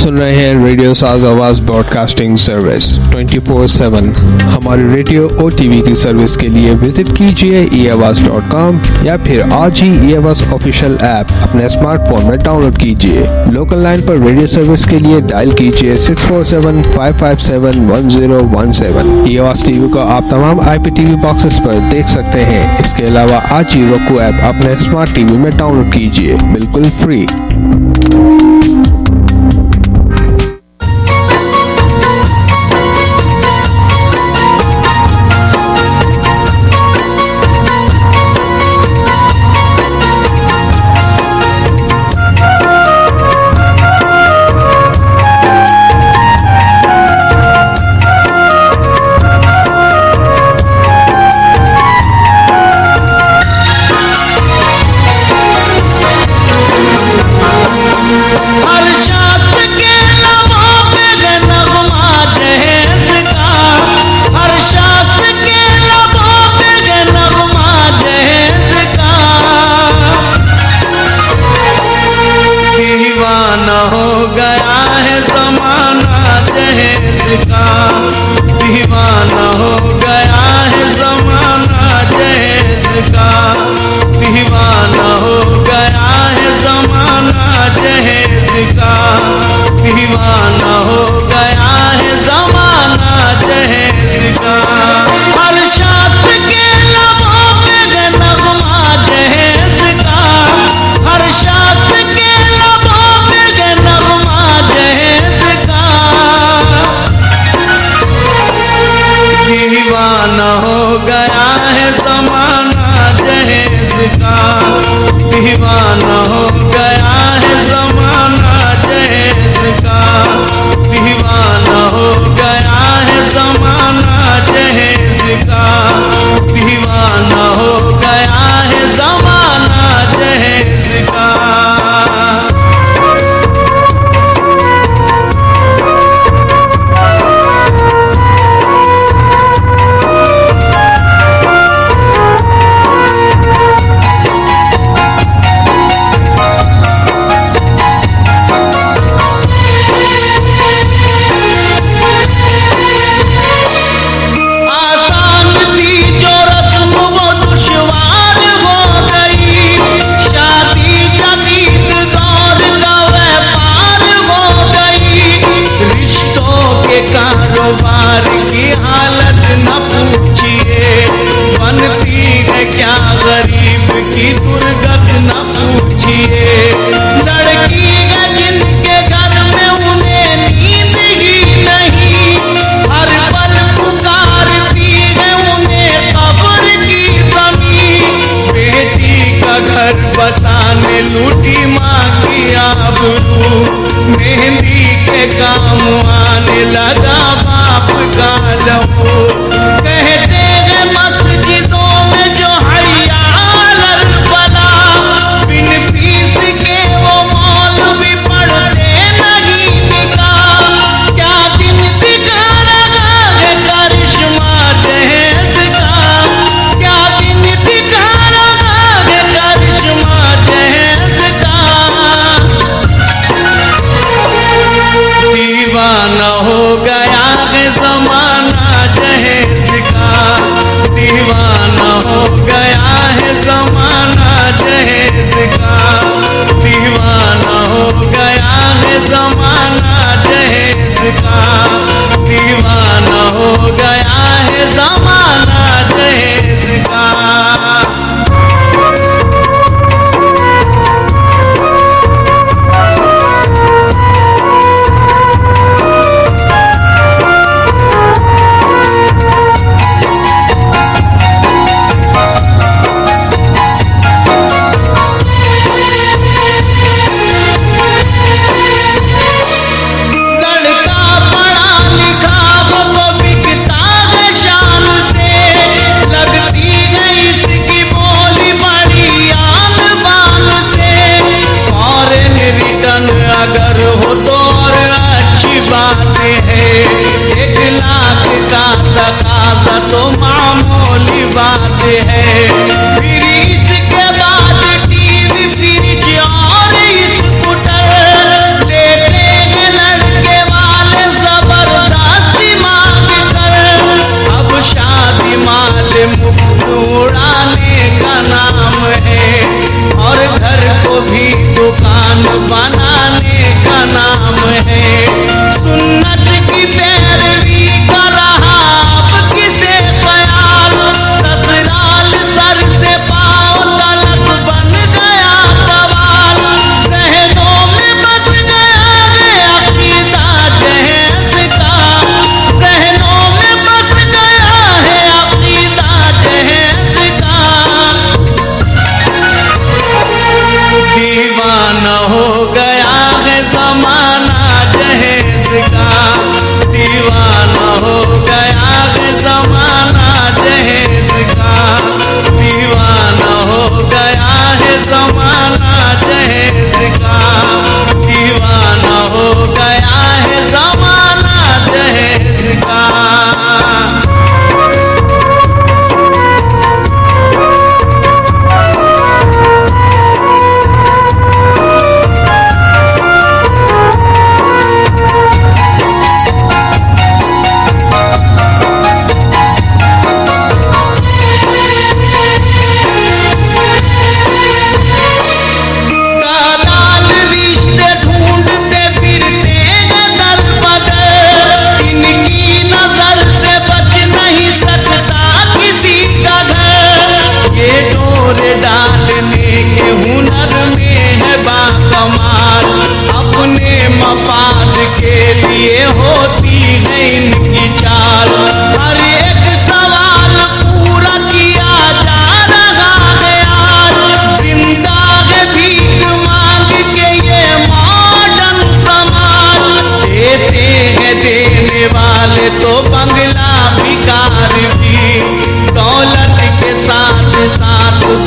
सुन रहे हैं रेडियो साज आवाज ब्रॉडकास्टिंग सर्विस 24/7। हमारी रेडियो और टीवी की सर्विस के लिए विजिट कीजिए eavaz.com या फिर आज ही eavaz ऑफिशियल ऐप अपने स्मार्टफोन में डाउनलोड कीजिए। लोकल लाइन पर रेडियो सर्विस के लिए डायल कीजिए 647-557-1017। eavaz टीवी को आप तमाम IPTV बॉक्सेस पर देख सकते हैं। इसके अलावा आज ही roku ऐप अपने स्मार्ट टीवी में डाउनलोड कीजिए, बिल्कुल फ्री। दीवाना हो गया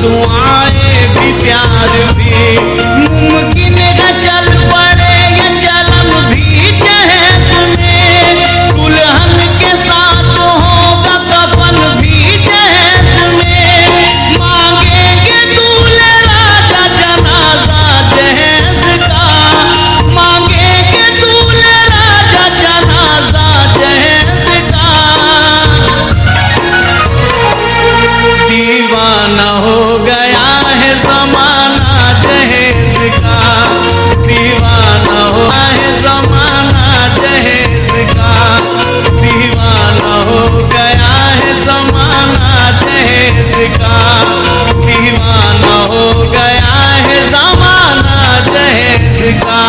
दुआएं भी प्यार भी मुमकिन है चल पड़े ये जलन भी जहेज में, दुल्हन के साथ होगा कफन भी जहेज में, मांगेंगे दूल्हे राजा जनाजा जहेज का, मांगेंगे दूल्हे राजा जनाजा जहेज का। दीवाना हो गया है जमाना जहेज का, दीवाना हो है जमाना जहेज का, दीवाना हो गया है जमाना जहेज का, दीवाना हो गया है जमाना जहेज का।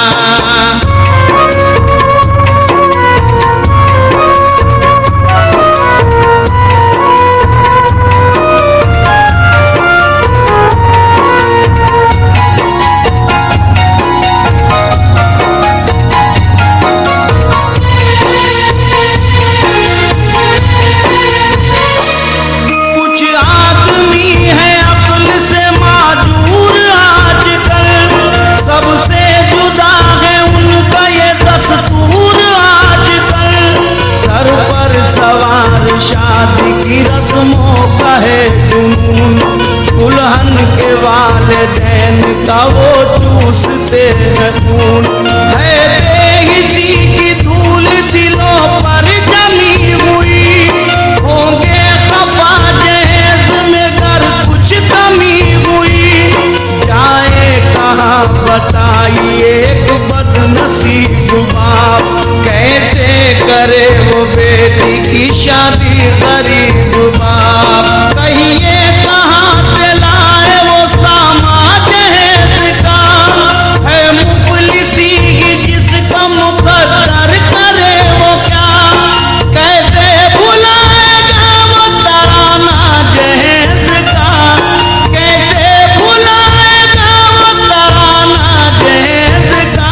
शादी की रस्मों का है जुनून, दुल्हन के वालिदैन का वो चूसते हैं खून, है बेहिसी की धूल दिलों पर जमी हुई, होंगे खफा जहेज में गर कुछ कमी हुई, जाए कहाँ बताइए एक बदनसीब बाप, कैसे करे वो बेटी की शादी गरीब बाप, कहिए कहाँ से लाए वो सामान जहेज का, है मुफलिसी जिसका मुकद्दर करे वो क्या, कैसे भुलाएगा वो तराना जहेज का, कैसे भुलाएगा वो तराना जहेज का।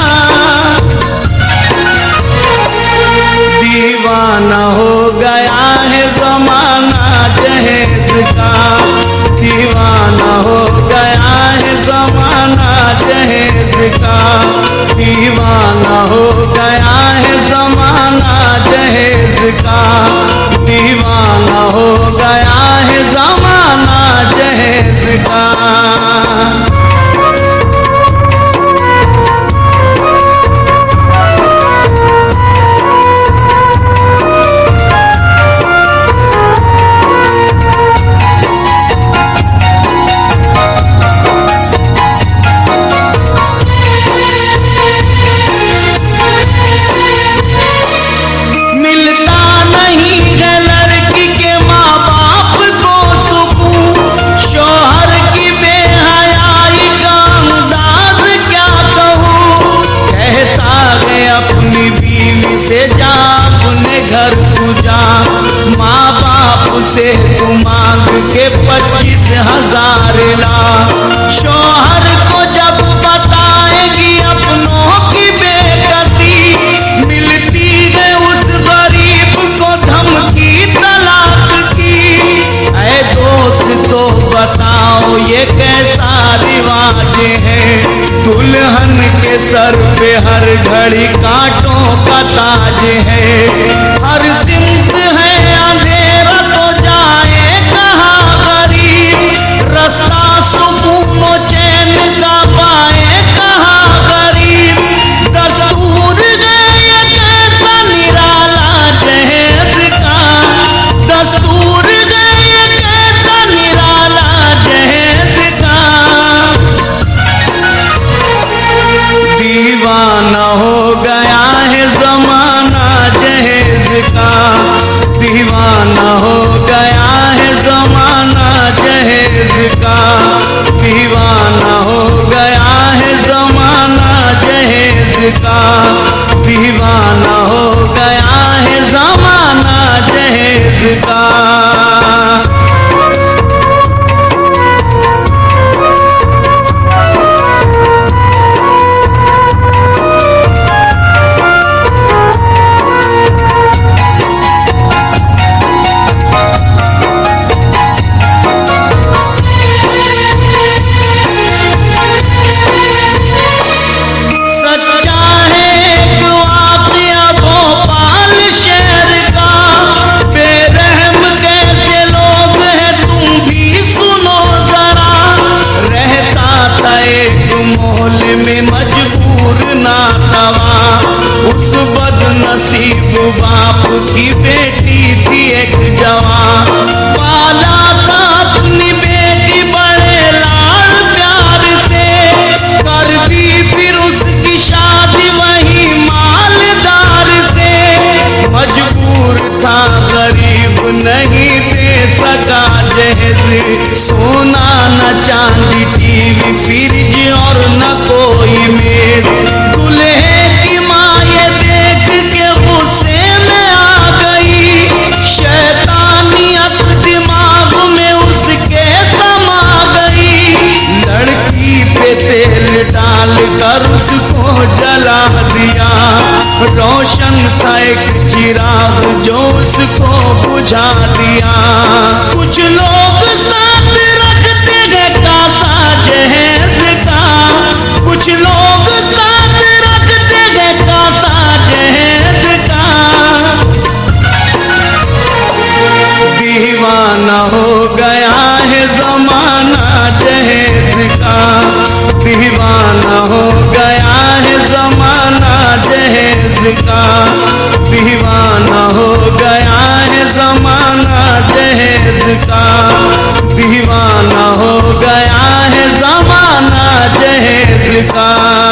दीवाना हो गया है जमाना जहेज का, दीवाना हो गया है जमाना जहेज का, दीवाना हो गया है जमाना जहेज का, दीवाना हो गया है जमाना जहेज का। से जा अपने घर तू जा, माँ बाप से तू मांग के 25,000 ला, शौहर को जब बताएगी अपनों की बेकसी, मिलती है उस गरीब को धमकी तलाक की, ऐ दोस्त तो बताओ ये कैसा रिवाज है, दुल्हन के सर पे हर घड़ी कांटों का ताज है, हर सिमत है अंधेरा तो जाए कहाँ गरीब, रास्ता सुकून चैन का पाए कहाँ गरीब, दस्तूर गए कैसा निराला जहेज का, दस्तूर गए कैसा निराला जहेज का। दीवाना हो गया है जमाना जहेज सका जहेज। सोना न चांदी टीवी फ्रिज और न कोई मेज। दूल्हे की माँ ये देख के गुस्से में आ गई, शैतानियत दिमाग में उसके समा गई। लड़की पे तेल डाल कर उसको जला दिया, रोशन था एक चिराग जो उसको बुझा दिया। कुछ लोग साथ रखते हैं कासा जहेज का, कुछ लोग साथ रखते हैं कासा जहेज का। दीवाना हो गया है जमाना जहेज का, दीवाना हो गया है जमाना जहेज का, दीवाना हो गया है जमाना जहेज का, दीवाना हो गया है जमाना जहेज का।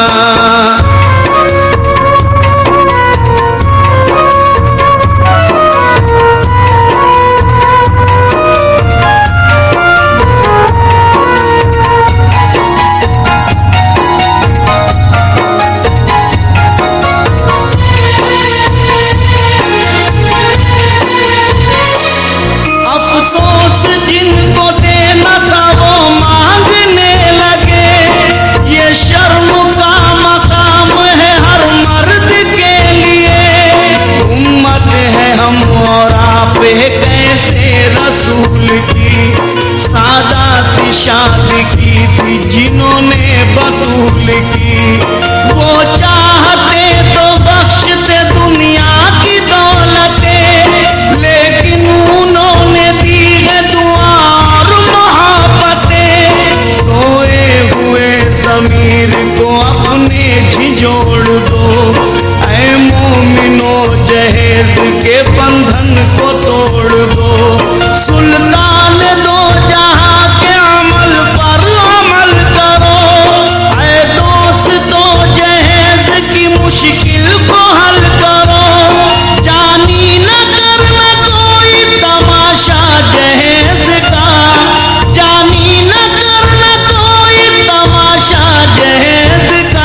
जिनको देना था वो मांगने लगे, ये शर्म का मकाम है हर मर्द के लिए। उम्मत है हम और आप कैसे रसूल की, सादा सी शादी की थी जिन्होंने बतूल की। वो चाहते तो बख्शते दुनिया की दौलतें, लेकिन उन्होंने दी है दुआ और मोहब्बतें। सोए हुए ज़मीर को अपने झिझोड़ दो, ऐ मोमिनो जहेज के बंधन को तोड़ दो। सुल्तान दो जहां के अमल पर अमल करो, ऐ दोस्तों जहेज की मुश्किल को हल करो। जानी न करना कोई तमाशा जहेज का, जानी न करना कोई तमाशा जहेज का।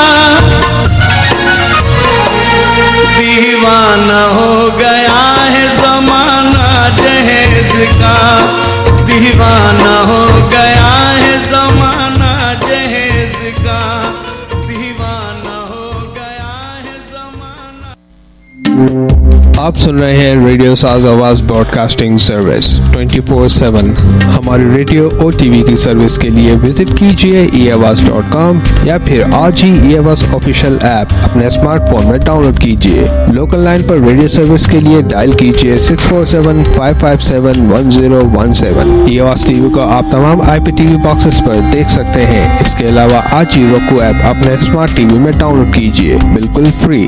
दीवाना हो गया है जमाना जहेज का, दीवाना हो गया है जमाना जहेज का, दीवाना हो गया है जमाना। आप सुन रहे हैं रेडियो साज आवाज ब्रॉडकास्टिंग सर्विस 24/7। हमारी रेडियो और टीवी की सर्विस के लिए विजिट कीजिए eavas.com या फिर आज ही eavas ऑफिशियल ऐप अपने स्मार्टफोन में डाउनलोड कीजिए। लोकल लाइन पर रेडियो सर्विस के लिए डायल कीजिए 647-557-1017। eavas टीवी को आप तमाम IPTV बॉक्सेस पर देख सकते हैं। इसके अलावा आज ही roku ऐप अपने स्मार्ट टीवी में डाउनलोड कीजिए, बिल्कुल फ्री।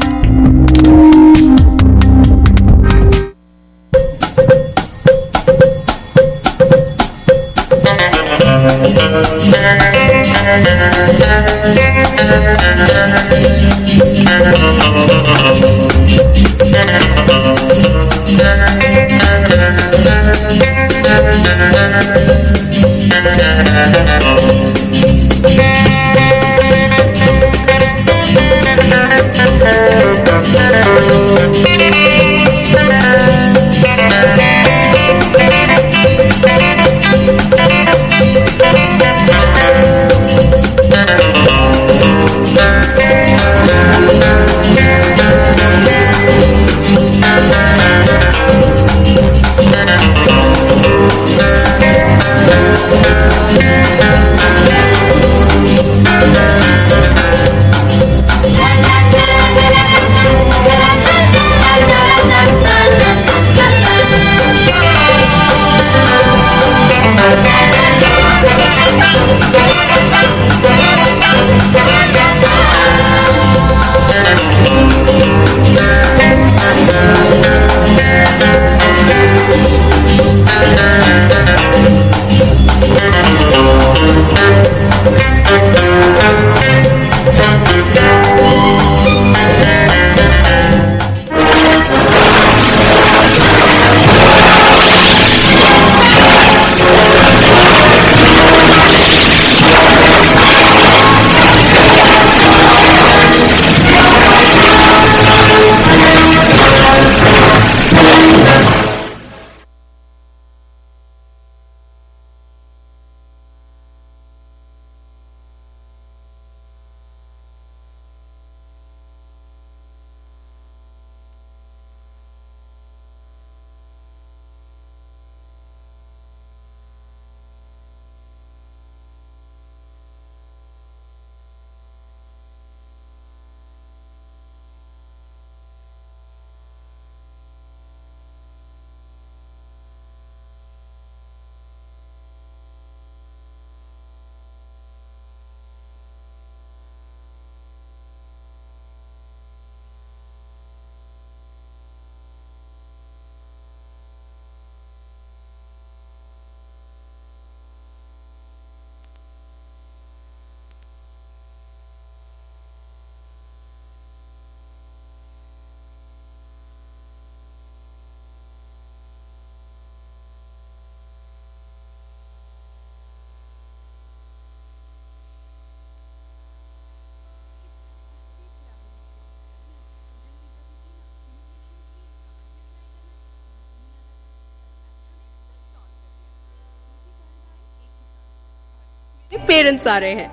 पेरेंट्स आ रहे हैं।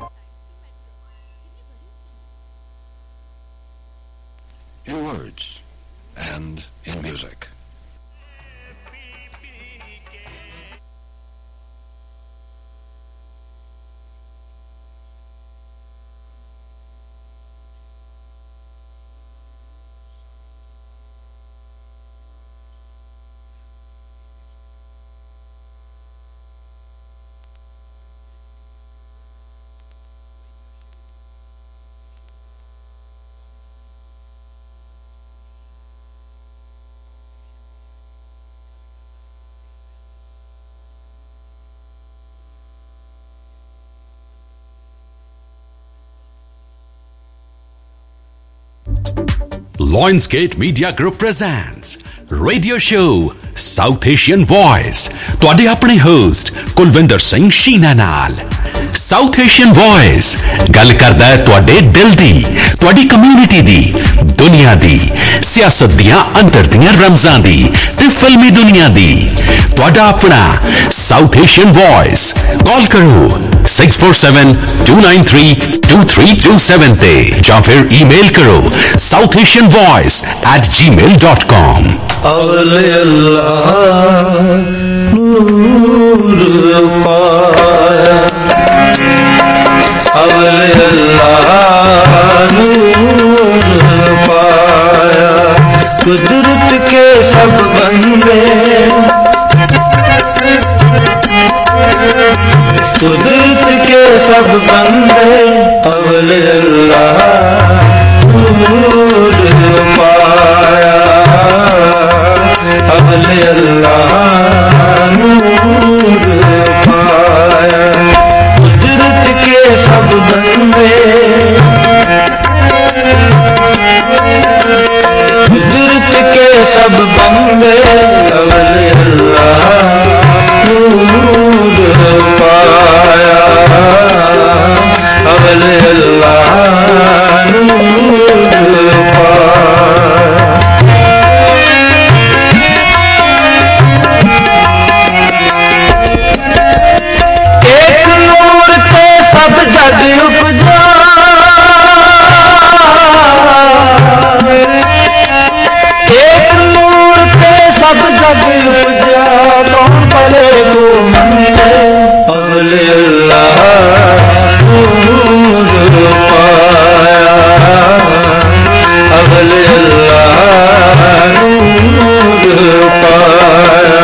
In words and in music. Lionsgate Media Group presents Radio Show South Asian Voice। ਤੁਹਾਡੇ ਆਪਣੇ ਹੋਸਟ ਕੁਲਵਿੰਦਰ ਸਿੰਘ ਸ਼ੀਨਾ ਨਾਲ। South Asian Voice ਗੱਲ ਕਰਦਾ ਹੈ ਤੁਹਾਡੇ ਦਿਲ ਦੀ, ਤੁਹਾਡੀ ਕਮਿਊਨਿਟੀ ਦੀ, ਦੁਨੀਆ ਦੀ, ਸਿਆਸਤ ਦੀਆਂ ਅੰਦਰ ਦੀਆਂ ਰਮਜ਼ਾਂ ਦੀ ਤੇ ਫਿਲਮੀ ਦੁਨੀਆ ਦੀ। ਤੁਹਾਡਾ ਆਪਣਾ South Asian Voice। ਕਾਲ ਕਰੋ 6472932327 ਤੇ ਜਾਂ ਫਿਰ ਈਮੇਲ ਕਰੋ southasianvoice@gmail.com। अवले अल्लाह नूर पाया, अवले अल्लाह नूर पाया, कुदरत के सब बंदे, कुदरत के सब बंदे, अवले अल्लाह नूर पाया, अवले अल्लाह नूर पाया, कुदरत के सब बंदे, कुदरत के सब बंदे, अवले अल्लाह नूर पाया, अवले अल्लाह नूर पाया। एक नूर ते सब जग उपजा, एक नूर ते सब जग उपजा, कौन भले को मंदे, अवले अल्लाह नूर पाया, अवले अल्लाह नूर पाया।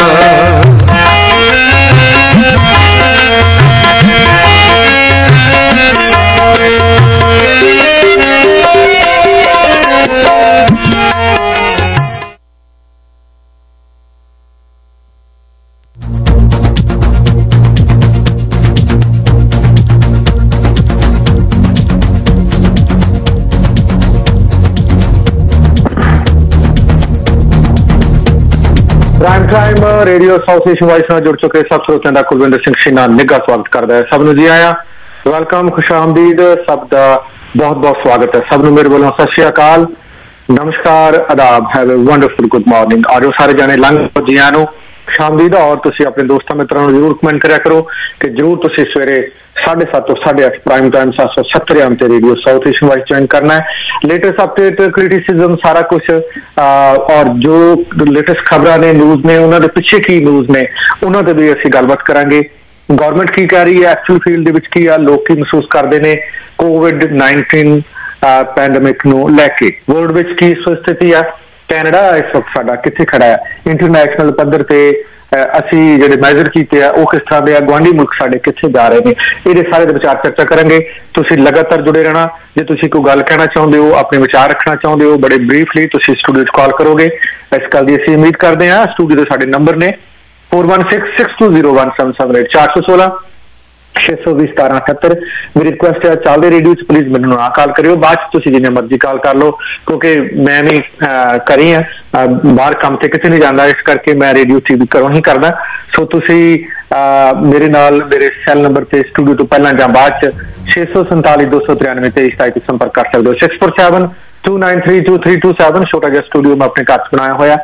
Prime time radio south Asian voice ਨਾਲ ਜੁੜ ਚੁੱਕੇ ਸਭ ਸਰੋਤਿਆਂ ਦਾ ਕੁਲਵਿੰਦਰ ਸਿੰਘ ਸ਼ੀਨਾ ਨਿੱਘਾ ਸਵਾਗਤ ਕਰਦਾ ਹੈ। ਸਭ ਨੂੰ ਜੀ ਆਇਆਂ, ਵੈਲਕਮ, ਖੁਸ਼ਾਮਦੀਦ, ਸਭ ਦਾ ਬਹੁਤ ਬਹੁਤ ਸਵਾਗਤ ਹੈ। ਸਭ ਨੂੰ ਮੇਰੇ ਵੱਲੋਂ ਸਤਿ ਸ਼੍ਰੀ ਅਕਾਲ, ਨਮਸਕਾਰ, ਆਦਾਬ, have a wonderful good morning. ਆਜੋ ਸਾਰੇ ਜਾਣੇ ਲੰਘ ਜੀਆਂ ਨੂੰ ਖੁਸ਼ਾਮਦੀਦ। ਔਰ ਤੁਸੀਂ ਆਪਣੇ ਦੋਸਤਾਂ ਮਿੱਤਰਾਂ ਨੂੰ ਜ਼ਰੂਰ ਕਮੈਂਟ ਕਰਿਆ ਕਰੋ ਕਿ ਜ਼ਰੂਰ ਤੁਸੀਂ ਸਵੇਰੇ 7:30 ਤੋਂ 8:30 ਪ੍ਰਾਈਮ ਟਾਈਮ 770 AM ਤੇ radio south Asian voice join ਕਰਨਾ ਹੈ। ਲੇਟੈਸਟ ਅਪਡੇਟ, ਕ੍ਰਿਟਿਸਿਜ਼ਮ, ਸਾਰਾ ਕੁਝ ਔਰ ਜੋ ਲੇਟੈਸਟ ਖਬਰਾਂ ਨੇ, ਨਿਊਜ਼ ਨੇ, ਉਹਨਾਂ ਦੇ ਪਿੱਛੇ ਕੀ ਨਿਊਜ਼ ਨੇ, ਉਹਨਾਂ ਤੇ ਵੀ ਅਸੀਂ ਗੱਲਬਾਤ ਕਰਾਂਗੇ। ਗੌਰਮੈਂਟ ਕੀ ਕਹਿ ਰਹੀ ਹੈ, ਐਕਚੁਅਲ ਫੀਲਡ ਦੇ ਵਿੱਚ ਕੀ ਆ, ਲੋਕ ਕੀ ਮਹਿਸੂਸ ਕਰਦੇ ਨੇ COVID-19 ਪੈਂਡੇਮਿਕ ਨੂੰ ਲੈ ਕੇ, ਵਰਲਡ ਵਿੱਚ ਕੀ ਸਥਿਤੀ ਆ, ਕੈਨੇਡਾ ਇਸ ਵਕਤ ਸਾਡਾ ਕਿੱਥੇ ਖੜਾ ਹੈ, ਇੰਟਰਨੈਸ਼ਨਲ ਪੱਧਰ ਤੇ ਅਸੀਂ ਜਿਹੜੇ ਮੈਜ਼ਰ ਕੀਤੇ ਆ ਉਹ ਕਿਸ ਤਰ੍ਹਾਂ ਦੇ ਆ, ਗੁਆਂਢੀ ਮੁਲਕ ਸਾਡੇ ਕਿੱਥੇ ਜਾ ਰਹੇ ਨੇ, ਇਹਦੇ ਸਾਰੇ ਦੇ ਵਿਚਾਰ ਚਰਚਾ ਕਰਾਂਗੇ। ਤੁਸੀਂ ਲਗਾਤਾਰ ਜੁੜੇ ਰਹਿਣਾ। ਜੇ ਤੁਸੀਂ ਕੋਈ ਗੱਲ ਕਹਿਣਾ ਚਾਹੁੰਦੇ ਹੋ, ਆਪਣੇ ਵਿਚਾਰ ਰੱਖਣਾ ਚਾਹੁੰਦੇ ਹੋ, ਬੜੇ ਬਰੀਫਲੀ ਤੁਸੀਂ ਸਟੂਡੀਓ 'ਚ ਕਾਲ ਕਰੋਗੇ। ਇਸ ਗੱਲ ਦੀ ਅਸੀਂ ਉਮੀਦ ਕਰਦੇ ਹਾਂ। ਸਟੂਡੀਓ ਦੇ ਸਾਡੇ ਨੰਬਰ ਨੇ 4166201778, 416 620-1778। ਮੇਰੀ ਰਿਕੁਐਸਟ ਹੈ, ਚੱਲਦੇ ਰੇਡੀਓ 'ਚ ਪਲੀਜ਼ ਮੈਨੂੰ ਨਾ ਕਾਲ ਕਰਿਓ। ਬਾਅਦ 'ਚ ਤੁਸੀਂ ਜਿੰਨੇ ਮਰਜ਼ੀ ਕਾਲ ਕਰ ਲਓ, ਕਿਉਂਕਿ ਮੈਂ ਵੀ ਕਰੀ ਆ ਬਾਹਰ ਕੰਮ ਤੇ ਕਿਤੇ ਨਹੀਂ ਜਾਂਦਾ, ਇਸ ਕਰਕੇ ਮੈਂ ਰੇਡੀਓ TV ਘਰੋਂ ਹੀ ਕਰਦਾ। ਸੋ ਤੁਸੀਂ ਮੇਰੇ ਨਾਲ ਮੇਰੇ ਸੈੱਲ ਨੰਬਰ ਤੇ ਸਟੂਡੀਓ ਤੋਂ ਪਹਿਲਾਂ ਜਾਂ ਬਾਅਦ 'ਚ 647-293-2327 ਤੇ ਸੰਪਰਕ ਕਰ ਸਕਦੇ ਹੋ। 6472932327 ਛੋਟਾ ਜਿਹਾ ਸਟੂਡੀਓ ਮੈਂ ਆਪਣੇ ਘਰ 'ਚ ਬਣਾਇਆ ਹੋਇਆ।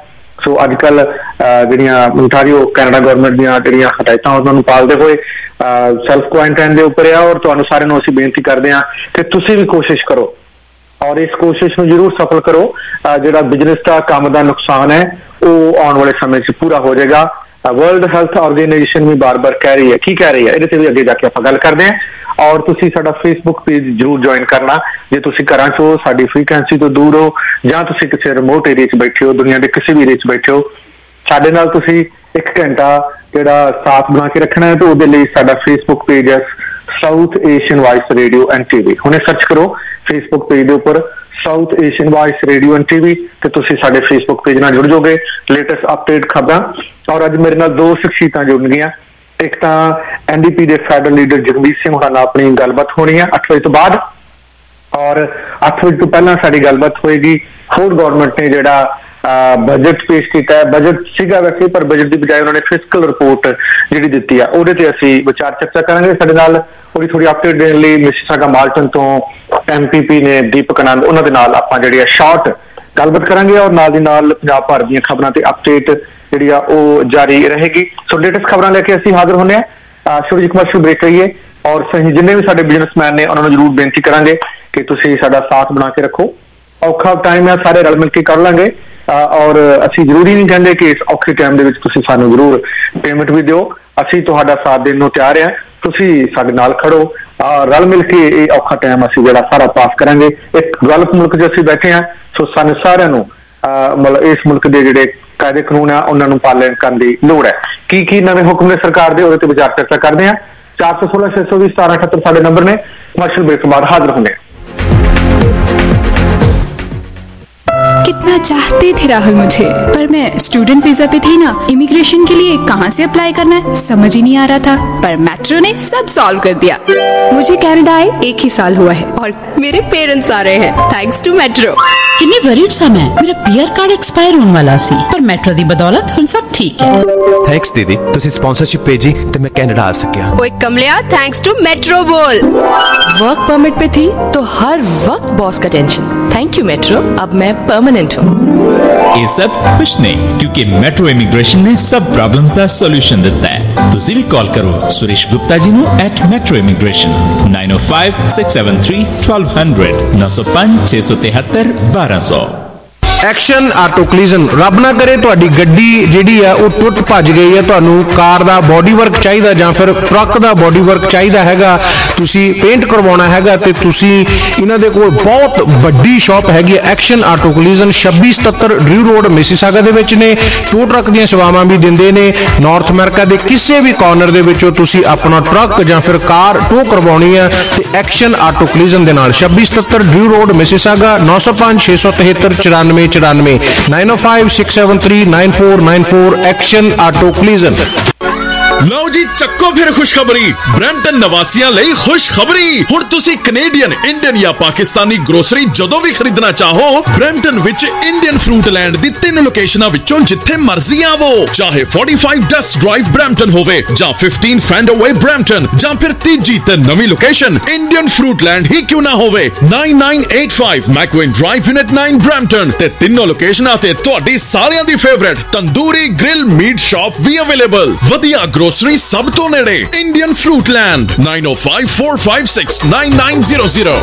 ਸੋ ਅੱਜ ਕੱਲ੍ਹ ਜਿਹੜੀਆਂ ontario ਕੈਨੇਡਾ ਗੌਰਮੈਂਟ ਦੀਆਂ ਜਿਹੜੀਆਂ ਹਦਾਇਤਾਂ ਉਹਨਾਂ ਨੂੰ ਪਾਲਦੇ ਹੋਏ ਸੈਲਫ ਕੁਆਰੰਟਾਈਨ ਦੇ ਉੱਪਰ ਆ। ਔਰ ਤੁਹਾਨੂੰ ਸਾਰਿਆਂ ਨੂੰ ਅਸੀਂ ਬੇਨਤੀ ਕਰਦੇ ਹਾਂ ਕਿ ਤੁਸੀਂ ਵੀ ਕੋਸ਼ਿਸ਼ ਕਰੋ ਔਰ ਇਸ ਕੋਸ਼ਿਸ਼ ਨੂੰ ਜ਼ਰੂਰ ਸਫਲ ਕਰੋ। ਜਿਹੜਾ ਬਿਜ਼ਨਸ ਦਾ ਕੰਮ ਦਾ ਨੁਕਸਾਨ ਹੈ ਉਹ ਆਉਣ ਵਾਲੇ ਸਮੇਂ 'ਚ ਪੂਰਾ ਹੋ ਜਾਏਗਾ। ਵਰਲਡ ਹੈਲਥ ਆਰਗੇਨਾਈਜੇਸ਼ਨ ਵੀ ਬਾਰ-ਬਾਰ ਕਹਿ ਰਹੀ ਹੈ, ਕੀ ਕਹਿ ਰਹੀ ਹੈ ਇਹਦੇ ਤੇ ਵੀ ਅੱਗੇ ਜਾ ਕੇ ਆਪਾਂ ਗੱਲ ਕਰਦੇ ਹਾਂ। ਔਰ ਤੁਸੀਂ ਸਾਡਾ ਫੇਸਬੁੱਕ ਪੇਜ ਜ਼ਰੂਰ ਜੁਆਇਨ ਕਰਨਾ ਜੇ ਤੁਸੀਂ ਘਰਾਂ 'ਚ ਹੋ, ਸਾਡੀ ਫ੍ਰੀਕੁਐਂਸੀ ਤੋਂ ਦੂਰ ਹੋ ਜਾਂ ਤੁਸੀਂ ਕਿਸੇ ਰਿਮੋਟ ਏਰੀਆ 'ਚ ਬੈਠੇ ਹੋ, ਦੁਨੀਆ ਦੇ ਕਿਸੇ ਵੀ ਏਰੀਆ 'ਚ ਬੈਠੇ ਹੋ, ਸਾਡੇ ਨਾਲ ਤੁਸੀਂ 1 ਘੰਟਾ ਜਿਹੜਾ ਸਾਥ ਬਣਾ ਕੇ ਰੱਖਣਾ ਹੈ। ਤੇ ਉਹਦੇ ਲਈ ਸਾਡਾ ਫੇਸਬੁੱਕ ਪੇਜ ਹੈ south Asian voice radio and TV. ਹੁਣੇ ਸਰਚ ਕਰੋ ਫੇਸਬੁੱਕ ਪੇਜ ਦੇ ਉੱਪਰ south Asian voice radio and TV ਤੇ ਤੁਸੀਂ ਸਾਡੇ ਫੇਸਬੁੱਕ ਪੇਜ ਨਾਲ ਜੁੜ ਜਾਓਗੇ। ਲੇਟੈਸਟ ਅਪਡੇਟ ਖਬਰਾਂ। ਔਰ ਅੱਜ ਮੇਰੇ ਨਾਲ 2 ਸ਼ਖਸੀਅਤਾਂ ਜੁੜਨਗੀਆਂ। ਇੱਕ ਤਾਂ NDP ਦੇ ਫੈਡਰਲ ਲੀਡਰ ਜਗਮੀਤ ਸਿੰਘ ਹੋਰਾਂ ਨਾਲ ਆਪਣੀ ਗੱਲਬਾਤ ਹੋਣੀ ਹੈ 8 ਵਜੇ ਤੋਂ ਬਾਅਦ, ਔਰ 8 ਵਜੇ ਤੋਂ ਪਹਿਲਾਂ ਸਾਡੀ ਗੱਲਬਾਤ ਹੋਏਗੀ ਫੋਰਡ ਗੌਰਮੈਂਟ ਨੇ ਜਿਹੜਾ ਬਜਟ ਪੇਸ਼ ਕੀਤਾ ਹੈ। ਬਜਟ ਸੀਗਾ ਵੈਸੇ, ਪਰ ਬਜਟ ਦੀ ਬਜਾਏ ਉਹਨਾਂ ਨੇ ਫਿਸਕਲ ਰਿਪੋਰਟ ਜਿਹੜੀ ਦਿੱਤੀ ਆ ਉਹਦੇ ਤੇ ਅਸੀਂ ਵਿਚਾਰ ਚਰਚਾ ਕਰਾਂਗੇ। ਸਾਡੇ ਨਾਲ ਥੋੜੀ ਅਪਡੇਟ ਦੇਣ ਲਈ ਮਿਸੀਸਾਗਾ ਮਾਲਟਨ ਤੋਂ MPP ਨੇ ਦੀਪਕ ਆਨੰਦ, ਉਹਨਾਂ ਦੇ ਨਾਲ ਆਪਾਂ ਜਿਹੜੀ ਆ ਸ਼ਾਰਟ ਗੱਲਬਾਤ ਕਰਾਂਗੇ। ਔਰ ਨਾਲ ਦੀ ਨਾਲ ਪੰਜਾਬ ਭਰ ਦੀਆਂ ਖਬਰਾਂ ਤੇ ਅਪਡੇਟ ਜਿਹੜੀ ਆ ਉਹ ਜਾਰੀ ਰਹੇਗੀ। ਸੋ ਲੇਟੈਸਟ ਖਬਰਾਂ ਲੈ ਕੇ ਅਸੀਂ ਹਾਜ਼ਰ ਹੁੰਦੇ ਹਾਂ। ਛੋਟੀ ਜਿਹੀ ਕਮਰਸ਼ੀਅਲ ਬ੍ਰੇਕ ਲਈਏ ਔਰ ਜਿੰਨੇ ਵੀ ਸਾਡੇ ਬਿਜ਼ਨਸਮੈਨ ਨੇ ਉਹਨਾਂ ਨੂੰ ਜ਼ਰੂਰ ਬੇਨਤੀ ਕਰਾਂਗੇ ਕਿ ਤੁਸੀਂ ਸਾਡਾ ਸਾਥ ਬਣਾ ਕੇ ਰੱਖੋ। ਔਖਾ ਟਾਈਮ ਹੈ, ਸਾਰੇ ਰਲ ਮਿਲ ਕੇ ਕਰ ਲਾਂਗੇ। ਔਰ ਅਸੀਂ ਜ਼ਰੂਰੀ ਨਹੀਂ ਕਹਿੰਦੇ ਕਿ ਇਸ ਔਖੇ ਟਾਈਮ ਦੇ ਵਿੱਚ ਤੁਸੀਂ ਸਾਨੂੰ ਜ਼ਰੂਰ ਪੇਮੈਂਟ ਵੀ ਦਿਓ। ਅਸੀਂ ਤੁਹਾਡਾ ਸਾਥ ਦੇਣ ਨੂੰ ਤਿਆਰ ਹਾਂ, ਤੁਸੀਂ ਸਾਡੇ ਨਾਲ ਖੜੋ। ਰਲ ਮਿਲ ਕੇ ਇਹ ਔਖਾ ਟਾਈਮ ਅਸੀਂ ਜਿਹੜਾ ਸਾਰਾ ਪਾਸ ਕਰਾਂਗੇ। ਇੱਕ ਡਿਵੈਲਪ ਮੁਲਕ 'ਚ ਅਸੀਂ ਬੈਠੇ ਹਾਂ, ਸੋ ਸਾਨੂੰ ਸਾਰਿਆਂ ਨੂੰ ਮਤਲਬ ਇਸ ਮੁਲਕ ਦੇ ਜਿਹੜੇ ਕਾਇਦੇ ਕਾਨੂੰਨ ਆ ਉਹਨਾਂ ਨੂੰ ਪਾਲਣ ਕਰਨ ਦੀ ਲੋੜ ਹੈ। ਕੀ ਨਵੇਂ ਹੁਕਮ ਨੇ ਸਰਕਾਰ ਦੇ, ਉਹਦੇ ਤੇ ਵਿਚਾਰ ਚਰਚਾ ਕਰਦੇ ਹਾਂ। 416 620 1778 ਸਾਡੇ ਨੰਬਰ ਨੇ। ਕਮਰਸ਼ੀਅਲ ਬ੍ਰੇਕ ਤੋਂ ਬਾਅਦ ਹਾਜ਼ਰ ਹੁੰਦੇ हैं। कितना चाहते थे राहुल मुझे, पर मैं स्टूडेंट वीजा पे थी ना। इमिग्रेशन के लिए कहाँ से अप्लाई करना है समझ ही नहीं आ रहा था, पर मेट्रो ने सब सॉल्व कर दिया। मुझे कनाडा आए 1 ही साल हुआ है और मेरे पेरेंट्स आ रहे हैं थैंक्स टू मेट्रो। किन्नी वरीड सा मैं, मेरा PR कार्ड एक्सपायर होने वाला सी, पर मेट्रो दी बदौलत हुण सब ठीक है। थैंक्स दीदी, तुसी स्पॉन्सरशिप भेजी ते मैं कनाडा आ सकिया। ओए कमलिया, थैंक्स टू मेट्रो बोल। वर्क परमिट पे थी तो हर वक्त बॉस का टेंशन। थैंक यू मेट्रो, अब मैं परमानेंट हूँ। ये सब कुछ नहीं, क्योंकि मेट्रो इमिग्रेशन ने सब प्रॉब्लम्स का सॉल्यूशन दिता है। तुसी भी कॉल करो सुरेश गुप्ता जी नु @metro immigration 905 673 1200 905 673 1200। Action Auto Collision. रब ना करे तुहाडी गड्डी जिहड़ी है वो टुट भज गई है, तुहानू कार दा बॉडी वर्क चाहिदा जां फिर ट्रक दा बॉडी वर्क चाहिदा हैगा, तुसी पेंट करवाउणा हैगा ते तुसी इन्हां दे कोल बहुत वड्डी शॉप हैगी Action Auto Collision 2677 Drew Road Mississauga दे विच ने। टो ट्रक दीयां सेवावां भी दिंदे ने। नॉर्थ अमेरिका दे किसी भी कॉर्नर दे विचों तुसी अपना ट्रक जां फिर कार टो करवाउणी है ते एक्शन आटो कलीजन दे नाल 2677 Drew Road Mississauga 905 673 94 905 673 9494 Action Auto Collision. ਲਓ ਜੀ ਚੱਕੋ ਫਿਰ ਖੁਸ਼ਖਬਰੀ। ਬਰੈਂਪਟਨ ਨਿਵਾਸੀਆਂ ਲਈ ਖੁਸ਼ਖਬਰੀ। ਹੁਣ ਤੁਸੀਂ ਕੈਨੇਡੀਅਨ, ਇੰਡੀਅਨ ਜਾਂ ਪਾਕਿਸਤਾਨੀ ਗਰੋਸਰੀ ਜਦੋਂ ਵੀ ਖਰੀਦਣਾ ਚਾਹੋ, ਬਰੈਂਪਟਨ ਵਿੱਚ ਇੰਡੀਅਨ ਫਰੂਟ ਲੈਂਡ ਦੀ 3 ਲੋਕੇਸ਼ਨਾਂ ਵਿੱਚੋਂ ਜਿੱਥੇ ਮਰਜ਼ੀ ਆਵੋ। ਚਾਹੇ 45 ਡਸਟ ਡਰਾਈਵ ਬਰੈਂਪਟਨ ਹੋਵੇ ਜਾਂ 15 ਫੈਂਡਰਵੇ ਬਰੈਂਪਟਨ ਜਾਂ ਫਿਰ ਤੀਜੀ ਤੇ ਨਵੀਂ ਲੋਕੇਸ਼ਨ ਇੰਡੀਅਨ ਫਰੂਟ ਲੈਂਡ ਹੀ ਕਿਉਂ ਨਾ ਹੋਵੇ। 9985 ਮੈਕਵੇਨ ਡਰਾਈਵ ਯੂਨਿਟ 9 ਬਰੈਂਪਟਨ ਤੇ ਤਿੰਨੋਂ ਲੋਕੇਸ਼ਨਾਂ ਤੇ ਤੁਹਾਡੀ ਸਾਰਿਆਂ ਦੀ favourite Tandoori Grill Meat Shop ਵੀ ਅਵੇਲੇਬਲ। ਵਧੀਆ ग्रोसरी सब तो नेड़े इंडियन फ्रूट लैंड 905 456 9900।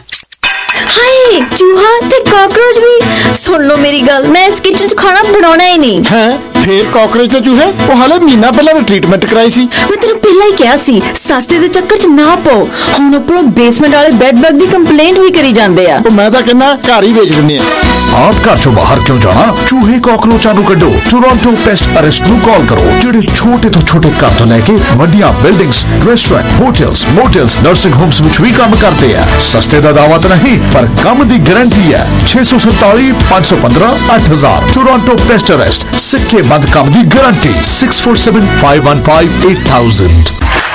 हाय चूहा ते कॉकरोच भी। सुन लो मेरी गल, मैं इस किचन च खाना बनाना ही नहीं है। फिर कॉकरोच ते चूहे वो हाले महीना पहले भी ट्रीटमेंट कराई सी। मैं तेरे पहले ही कहा सी सस्ते दे चक्कर च ना पाओ। हुण उपरों बेसमेंट वाले बेड बग दी कंप्लेंट भी करी जांदे आ। तो मैं तां कहना घर ही बेच दिंदे आ। आप घर चों बाहर क्यों जाना, चूहे कॉकरोचां नूं कड्डो। टोरंटो पेस्ट अरेस्ट नूं कॉल करो, जिहड़े छोटे तो छोटे घर तो लेके वड्डियां buildings, restaurant, hotels, motels, nursing homes विच भी काम करते हैं। सस्ते दा दावा तो नहीं पर कम दी गारंटी है। 647 515 8000 टोरंटो पेस्ट अरेस्ट। सिक्के बंद कम दी गारंटी 647 515 8000।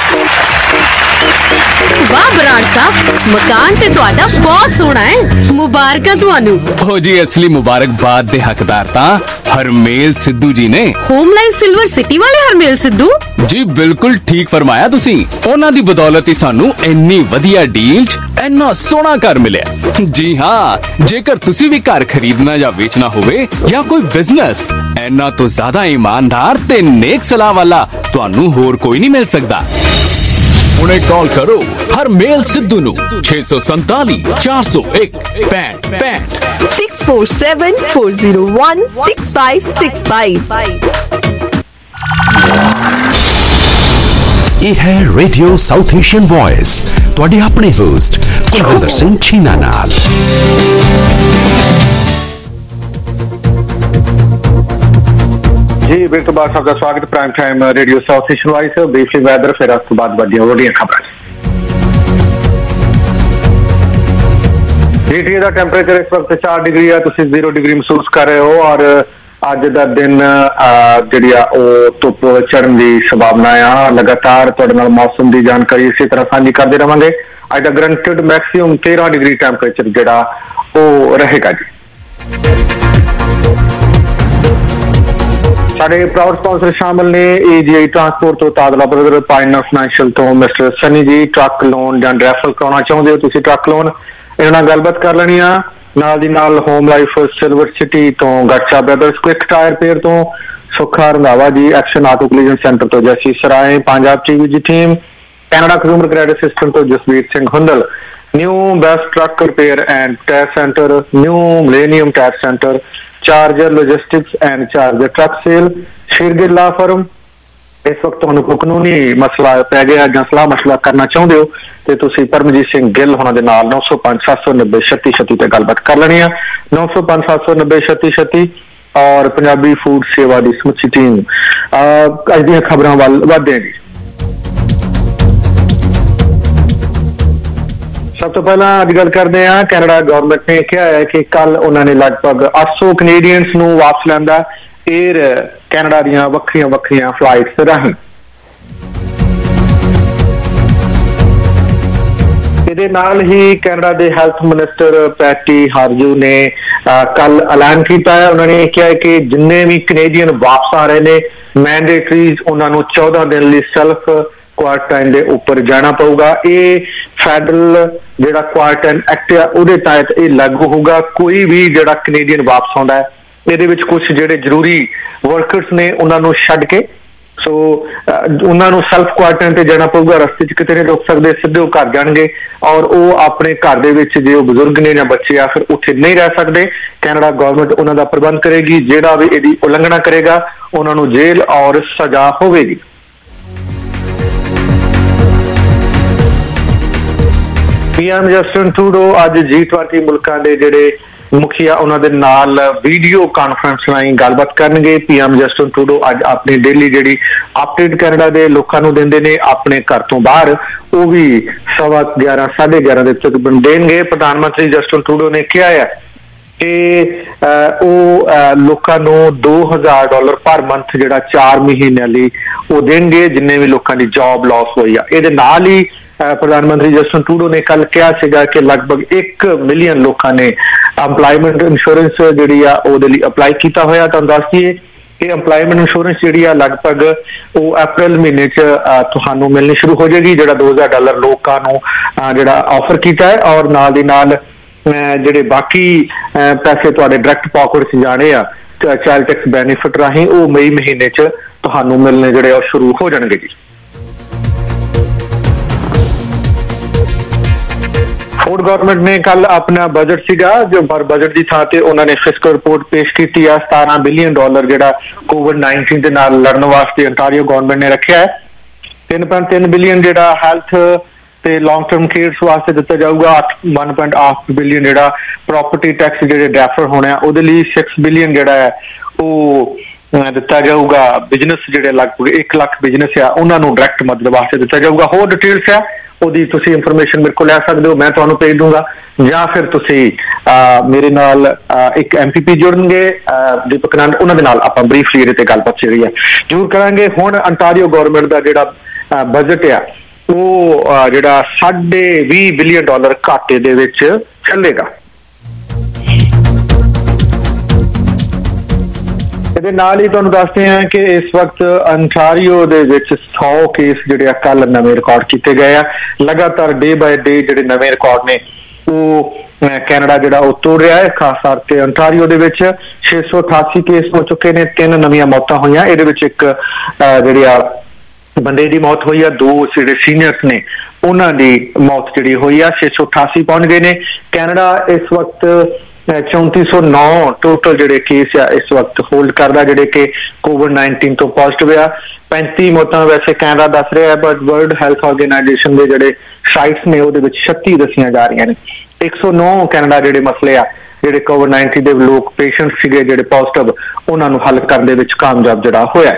वाह बराड़ साहब, मकान ते तुहाडा बहुत सोहना है। मुबारकां तुहानू। हो जी, असली मुबारकबाद दे हकदार तां हरमेल सिद्धू जी ने। होम लाइफ सिल्वर सिटी वाले हरमेल सिद्धू जी, बिल्कुल ठीक फरमाया तुसी। उन्हां दी बदौलत ही सानू इन्नी वधिया डील च इन्ना सोहना घर मिलिया। जी हाँ, जेकर तुसी भी घर खरीदना या बेचना होवे या कोई बिजनेस, इन्ना तो ज्यादा ईमानदार ते नेक सलाह वाला तुहानू होर कोई नहीं मिल सकता। हुणे कॉल करो हरमेल सिद्धू नू 647 401 6565 647 401 6565। ਇਹ ਹੈ ਰੇਡੀਓ ਸਾਊਥ ਏਸ਼ੀਅਨ ਵੌਇਸ, ਤੁਹਾਡੇ ਆਪਣੇ ਹੋਸਟ ਕੁਲਵਿੰਦਰ ਸਿੰਘ ਛੀਨਾ ਨਾਲ। जी फिर तो बाद सबका स्वागत prime time radio south Asian voice. Briefly weather, फिर उस तो बाद वड्डियां खबरां। जीटीए का टैंपरेचर इस वक्त 4 डिग्री है, तुसीं 0 डिग्री महसूस कर रहे हो। और अज का दिन जिहड़ी आ ओह धुप चढ़न की संभावना आ। लगातार तुहाडे नाल मौसम की जानकारी इसी तरह साझी करते रहांगे। अज का ग्रंटेड मैक्सीमम 13 डिग्री टैंपरेचर जिहड़ा ओह रहेगा जी। साडे प्राउड स्पॉन्सर शामिल ने एजीआई ट्रांसपोर्ट तो तादला ब्रदर, पाइनर फाइनेंशियल तो mister Sunny ji. Truck loan या रैफल कराना चाहते हो तुसीं ट्रक लोन, इन्हां नाल गलबात कर लैनी आ। नाल दी नाल होम लाइफ सिल्वर सिटी तो Gachha brothers, quick tyre pair तो Sukha Randhawa ji, Action Auto Collision Centre तो Jassi Sarai, Punjab TV ji team, Canada consumer credit system तो Jasvir Singh Hundal, new best truck repair and tyre centre, new millennium tyre centre, charger logistics and charger truck sale, Shergill law firm. इस वक्त तुहानूं कोई कानूनी मसला पै गया जां सलाह मशवरा करना चाहुंदे हो ते तुसीं परमजीत सिंह गिल होना दे नाल 905 790 3636 ते गलबात कर लैनी है। 905 790 3636 और पंजाबी फूड सेवा दी समुची टीम अज दीआं खबरां वल वधदे जी। सब तो पहला अज गल करते हैं, कैनेडा गवर्नमेंट ने कहा है कि कल उन्होंने लगभग 800 कनेडियंस नूं वापस लिआंदा एयर कैनेडा दीआं वक्खरियां वक्खरियां फ्लाइट्स राहीं। इहदे नाल ही कैनेडा के हैल्थ मिनिस्टर पैटी हारजू ने कल ऐलान किया है। उन्होंने कहा है कि जिन्ने भी कनेडियन वापस आ रहे हैं मैंडेटरीज उन्होंने 14 दिन लिए सेल्फ क्वारंटाइन के उपर जाना पऊगा। ये फैडरल जिहड़ा क्वारंटाइन एक्ट है उहदे तहत ये लागू होगा। कोई भी जिहड़ा कनेडियन वापस आउंदा है इहदे विच कुछ जिहड़े जरूरी वर्कर्स ने उन्होंने छड्ड के सो उन्होंने सेल्फ क्वारंटाइन ते जाना पऊगा। रस्ते च किते नहीं रुक सकते, सीधे घर जाणगे और वो अपने घर दे विच जे बुजुर्ग ने या बच्चे आ फिर उत्थे नहीं रह सकते। कैनेडा गवर्नमेंट उन्हां दा प्रबंध करेगी, जिहड़ा भी इहदी उलंघना करेगा उन्होंने जेल और सजा होवेगी। पीएम जस्टिन ट्रूडो अज G20 मुल्कां दे जिहड़े मुखिया उन्होंने नाल वीडियो कॉन्फ्रेंस राहीं गलबात करनगे। पीएम जस्टिन ट्रूडो अज अपनी डेली जिहड़ी अपडेट कैनेडा दे लोकां नूं दिंदे ने अपने घर तो बाहर, वो भी 11:15 11:30 दे तकरीबन देणगे। प्रधानमंत्री जस्टिन ट्रूडो ने कहा है कि लोकां नूं $2000 पर मंथ जिहड़ा 4 महीने लई वो देणगे जिन्ने भी लोकां दी जॉब लॉस होई आ। इहदे नाल ही प्रधानमंत्री जस्टिन ट्रूडो ने कल कहा सीगा कि लगभग 1 मिलियन लोगों ने एम्प्लॉयमेंट इंश्योरेंस जिहड़ी आ ओहदे लई अप्लाई कीता होया। तुहानूं दस दईए कि एम्प्लॉयमेंट इंश्योरेंस जिहड़ी आ लगभग वो अप्रैल महीने च तुहानूं मिलनी शुरू हो जाएगी, जिहड़ा $2000 लोकां नूं जिहड़ा ऑफर कीता है। और नाल दी नाल जिहड़े बाकी पैसे तुहाडे डायरैक्ट पॉकेट च जाने आ चाइल्ड टैक्स बेनीफिट राहीं वो मई महीने च तुहानूं मिलने जिहड़े शुरू हो जाणगे जी। फूड गवर्नमेंट ने कल अपना बजट सीगा जो बजट की थां ते उन्होंने फिस्कल रिपोर्ट पेश की है। $17 बिलियन जिहड़ा कोविड-19 के नाल लड़न वास्ते अंटारियो गवर्नमेंट ने रखा है। 3.3 बिलियन जिहड़ा हैल्थ ते लॉन्ग टर्म केयर्स वास्ते दिता जाऊगा। 1.8 बिलियन जिहड़ा प्रॉपर्टी टैक्स जिहड़े डैफर होने उहदे लई 6 बिलियन जिहड़ा है वो दिता जाऊगा। बिजनेस जिहड़े लगभग 1 लाख बिजनेस है उन्होंने डायरैक्ट मदद वास्ते दिता जाऊगा। होर डिटेल्स है ਉਹਦੀ ਤੁਸੀਂ ਇਨਫੋਰਮੇਸ਼ਨ ਮੇਰੇ ਕੋਲ ਲੈ ਸਕਦੇ ਹੋ, ਮੈਂ ਤੁਹਾਨੂੰ ਭੇਜ ਦੂੰਗਾ ਜਾਂ ਫਿਰ ਤੁਸੀਂ ਮੇਰੇ ਨਾਲ ਇੱਕ ਐਮਪੀਪੀ ਜੁੜਨਗੇ ਦੀਪਕ ਨੰਦ, ਉਹਨਾਂ ਦੇ ਨਾਲ ਆਪਾਂ ਬਰੀਫਲੀ ਇਹਦੇ ਤੇ ਗੱਲਬਾਤ ਜਿਹੜੀ ਹੈ ਜ਼ਰੂਰ ਕਰਾਂਗੇ। ਹੁਣ ਅੰਟਾਰੀਓ ਗਵਰਨਮੈਂਟ ਦਾ ਜਿਹੜਾ ਬਜਟ ਆ ਉਹ ਜਿਹੜਾ $20 ਬਿਲੀਅਨ ਘਾਟੇ ਦੇ ਵਿੱਚ ਚੱਲੇਗਾ। ਇਹਦੇ ਨਾਲ ਹੀ ਤੁਹਾਨੂੰ ਦੱਸਦੇ ਹਾਂ ਕਿ ਇਸ ਵਕਤ ਅੰਟਾਰੀਓ ਦੇ ਵਿੱਚ 100 ਕੇਸ ਜਿਹੜੇ ਕੱਲ ਨਵੇਂ ਰਿਕਾਰਡ ਕੀਤੇ ਗਏ ਆ। ਲਗਾਤਾਰ ਡੇ ਬਾਏ ਡੇ ਜਿਹੜੇ ਨਵੇਂ ਰਿਕਾਰਡ ਨੇ ਉਹ ਕੈਨੇਡਾ ਜਿਹੜਾ ਉਹ ਤੋੜ ਰਿਹਾ ਹੈ। ਖਾਸ ਤੌਰ ਤੇ ਅੰਟਾਰੀਓ ਦੇ ਵਿੱਚ 688 ਕੇਸ ਹੋ ਚੁੱਕੇ ਨੇ, 3 ਨਵੀਆਂ ਮੌਤਾਂ ਹੋਈਆਂ। ਇਹਦੇ ਵਿੱਚ ਇੱਕ ਜਿਹੜੀ ਆ ਬੰਦੇ ਦੀ ਮੌਤ ਹੋਈ ਆ, 2 ਜਿਹੜੇ ਸੀਨੀਅਰਸ ਨੇ ਉਹਨਾਂ ਦੀ ਮੌਤ ਜਿਹੜੀ ਹੋਈ ਆ। 688 ਪਹੁੰਚ ਗਏ ਨੇ। ਕੈਨੇਡਾ ਇਸ ਵਕਤ 3409 ਟੋਟਲ ਜਿਹੜੇ ਕੇਸ ਆ ਇਸ ਵਕਤ ਹੋਲਡ ਕਰਦਾ ਜਿਹੜੇ ਕਿ COVID-19 ਤੋਂ ਪੋਜ਼ਿਟਿਵ ਆ। 35 ਮੌਤਾਂ ਵੈਸੇ ਕੈਨੇਡਾ ਦੱਸ ਰਿਹਾ ਹੈ, ਬਟ ਵਰਲਡ ਹੈਲਥ ਆਰਗੇਨਾਈਜੇਸ਼ਨ ਦੇ ਜਿਹੜੇ ਸਾਈਟਸ ਨੇ ਉਹਦੇ ਵਿੱਚ 36 ਦੱਸੀਆਂ ਜਾ ਰਹੀਆਂ ਨੇ। 109 ਕੈਨੇਡਾ ਜਿਹੜੇ ਮਸਲੇ ਆ ਜਿਹੜੇ COVID-19 ਦੇ ਲੋਕ ਪੇਸ਼ੈਂਟ ਸੀਗੇ ਜਿਹੜੇ ਪੋਜ਼ਿਟਿਵ ਉਹਨਾਂ ਨੂੰ ਹੱਲ ਕਰਨ ਦੇ ਵਿੱਚ ਕਾਮਯਾਬ ਜਿਹੜਾ ਹੋਇਆ।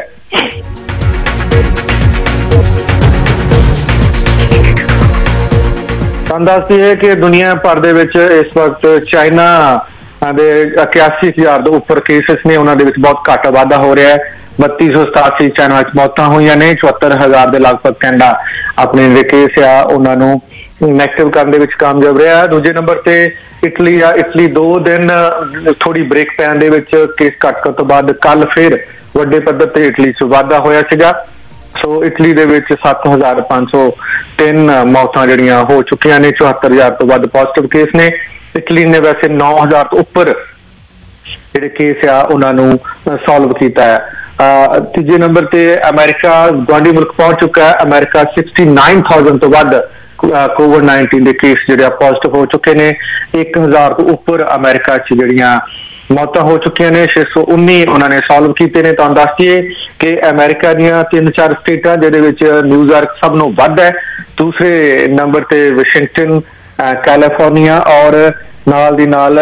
ਤੁਹਾਨੂੰ ਦੱਸਦੀ ਹੈ ਕਿ ਦੁਨੀਆ ਭਰ ਦੇ ਵਿੱਚ ਇਸ ਵਕਤ ਚਾਈਨਾ ਦੇ 81,000 ਤੋਂ ਉੱਪਰ ਕੇਸਿਸ ਨੇ, ਉਹਨਾਂ ਦੇ ਵਿੱਚ ਬਹੁਤ ਘੱਟ ਵਾਧਾ ਹੋ ਰਿਹਾ ਹੈ। 3287 ਚਾਈਨਾ ਵਿੱਚ ਮੌਤਾਂ ਹੋਈਆਂ ਨੇ। 74,000 ਦੇ ਲਗਭਗ ਕੈਨੇਡਾ ਆਪਣੇ ਜਿਹੜੇ ਕੇਸ ਆ ਉਹਨਾਂ ਨੂੰ ਨੈਗੇਟਿਵ ਕਰਨ ਦੇ ਵਿੱਚ ਕਾਮਯਾਬ ਰਿਹਾ। ਦੂਜੇ ਨੰਬਰ ਤੇ ਇਟਲੀ ਆ। ਇਟਲੀ 2 ਦਿਨ ਥੋੜੀ ਬ੍ਰੇਕ ਪੈਣ ਦੇ ਵਿੱਚ ਕੇਸ ਘੱਟ ਕਰਨ ਤੋਂ ਬਾਅਦ ਕੱਲ ਫਿਰ ਵੱਡੇ ਪੱਧਰ ਤੇ ਇਟਲੀ 'ਚ ਵਾਧਾ ਹੋਇਆ ਸੀਗਾ। ਸੋ ਇਟਲੀ ਦੇ ਵਿੱਚ 7,503 ਮੌਤਾਂ ਜਿਹੜੀਆਂ ਹੋ ਚੁੱਕੀਆਂ ਨੇ। 74,000 ਤੋਂ ਵੱਧ ਪੋਜ਼ਿਟਿਵ ਕੇਸ ਨੇ। ਇਟਲੀ ਨੇ ਵੈਸੇ 9,000 ਤੋਂ ਉੱਪਰ ਜਿਹੜੇ ਕੇਸ ਆ ਉਹਨਾਂ ਨੂੰ ਸੋਲਵ ਕੀਤਾ ਹੈ। ਤੀਜੇ ਨੰਬਰ ਤੇ ਅਮਰੀਕਾ ਗੁਆਂਢੀ ਮੁਲਕ ਪਹੁੰਚ ਚੁੱਕਾ ਹੈ। ਅਮਰੀਕਾ 69,000 ਤੋਂ ਵੱਧ COVID-19 ਦੇ ਕੇਸ ਜਿਹੜੇ ਪੋਜ਼ਿਟਿਵ ਹੋ ਚੁੱਕੇ ਨੇ। 1,000 ਤੋਂ ਉੱਪਰ ਅਮਰੀਕਾ 'ਚ ਜਿਹੜੀਆਂ ਮੌਤਾਂ ਹੋ ਚੁੱਕੀਆਂ ਨੇ। 619 ਉਹਨਾਂ ਨੇ ਸੋਲਵ ਕੀਤੇ ਨੇ। ਤੁਹਾਨੂੰ ਦੱਸ ਦਈਏ ਕਿ ਅਮਰੀਕਾ ਦੀਆਂ 3-4 ਸਟੇਟਾਂ ਜਿਹਦੇ ਵਿੱਚ ਨਿਊਯਾਰਕ ਸਭ ਨੂੰ ਵੱਧ ਹੈ। ਦੂਸਰੇ ਨੰਬਰ ਤੇ ਵਾਸ਼ਿੰਗਟਨ, ਕੈਲੀਫੋਰਨੀਆ ਔਰ ਨਾਲ ਦੀ ਨਾਲ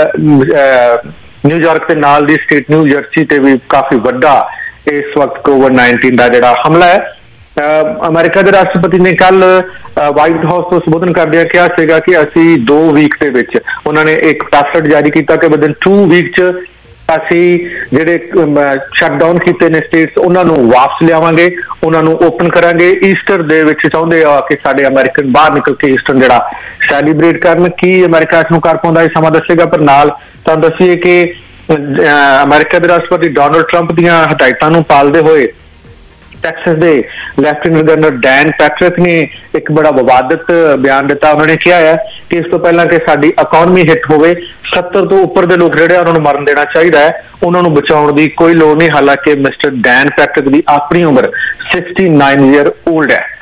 ਨਿਊਯਾਰਕ ਦੇ ਨਾਲ ਦੀ ਸਟੇਟ ਨਿਊ ਜਰਸੀ ਤੇ ਵੀ ਕਾਫੀ ਵੱਡਾ ਇਸ ਵਕਤ COVID-19 ਦਾ ਜਿਹੜਾ ਹਮਲਾ ਹੈ। ਅਮਰੀਕਾ ਦੇ ਰਾਸ਼ਟਰਪਤੀ ਨੇ ਕੱਲ ਵਾਈਟ ਹਾਊਸ ਤੋਂ ਸੰਬੋਧਨ ਕਰਦਿਆਂ ਕਿਹਾ ਸੀਗਾ ਕਿ ਅਸੀਂ 2 ਵੀਕ ਦੇ ਵਿੱਚ, ਉਹਨਾਂ ਨੇ ਇੱਕ ਪੈਫਲੇਟ ਜਾਰੀ ਕੀਤਾ ਕਿ ਵਿਦਿਨ 2 ਵੀਕ 'ਚ ਅਸੀਂ ਜਿਹੜੇ ਸ਼ਟਡਾਊਨ ਕੀਤੇ ਨੇ ਸਟੇਟਸ ਉਹਨਾਂ ਨੂੰ ਵਾਪਸ ਲਿਆਵਾਂਗੇ, ਉਹਨਾਂ ਨੂੰ ਓਪਨ ਕਰਾਂਗੇ। ਈਸਟਰ ਦੇ ਵਿੱਚ ਚਾਹੁੰਦੇ ਆ ਕਿ ਸਾਡੇ ਅਮਰੀਕਨ ਬਾਹਰ ਨਿਕਲ ਕੇ ਈਸਟਰ ਜਿਹੜਾ ਸੈਲੀਬ੍ਰੇਟ ਕਰਨ। ਕੀ ਅਮਰੀਕਾ ਇਸ ਨੂੰ ਕਰ ਪਾਉਂਦਾ ਇਹ ਸਮਾਂ ਦੱਸੇਗਾ, ਪਰ ਨਾਲ ਤੁਹਾਨੂੰ ਦੱਸੀਏ ਕਿ ਅਮਰੀਕਾ ਦੇ ਰਾਸ਼ਟਰਪਤੀ ਡੋਨਾਲਡ ਟਰੰਪ ਦੀਆਂ ਹਦਾਇਤਾਂ ਨੂੰ ਪਾਲਦੇ ਹੋਏ ਟੈਕਸਸ ਦੇ ਲੈਫਟੀਨੈਂਟ ਗਵਰਨਰ ਡੈਨ ਪੈਟਰਿਕ ਨੇ ਇੱਕ ਬੜਾ ਵਿਵਾਦਿਤ ਬਿਆਨ ਦਿੱਤਾ। ਉਹਨਾਂ ਨੇ ਕਿਹਾ ਹੈ ਕਿ ਇਸ ਤੋਂ ਪਹਿਲਾਂ ਕਿ ਸਾਡੀ ਇਕਨੋਮੀ ਹਿੱਟ ਹੋਵੇ 70 ਤੋਂ ਉੱਪਰ ਦੇ ਲੋਕ ਜਿਹੜੇ ਉਹਨਾਂ ਨੂੰ ਮਰਨ ਦੇਣਾ ਚਾਹੀਦਾ ਹੈ, ਉਹਨਾਂ ਨੂੰ ਬਚਾਉਣ ਦੀ ਕੋਈ ਲੋੜ ਨਹੀਂ। ਹਾਲਾਂਕਿ ਮਿਸਟਰ ਡੈਨ ਪੈਟਰਿਕ ਦੀ ਆਪਣੀ ਉਮਰ 69 ਈਅਰ ਓਲਡ ਹੈ।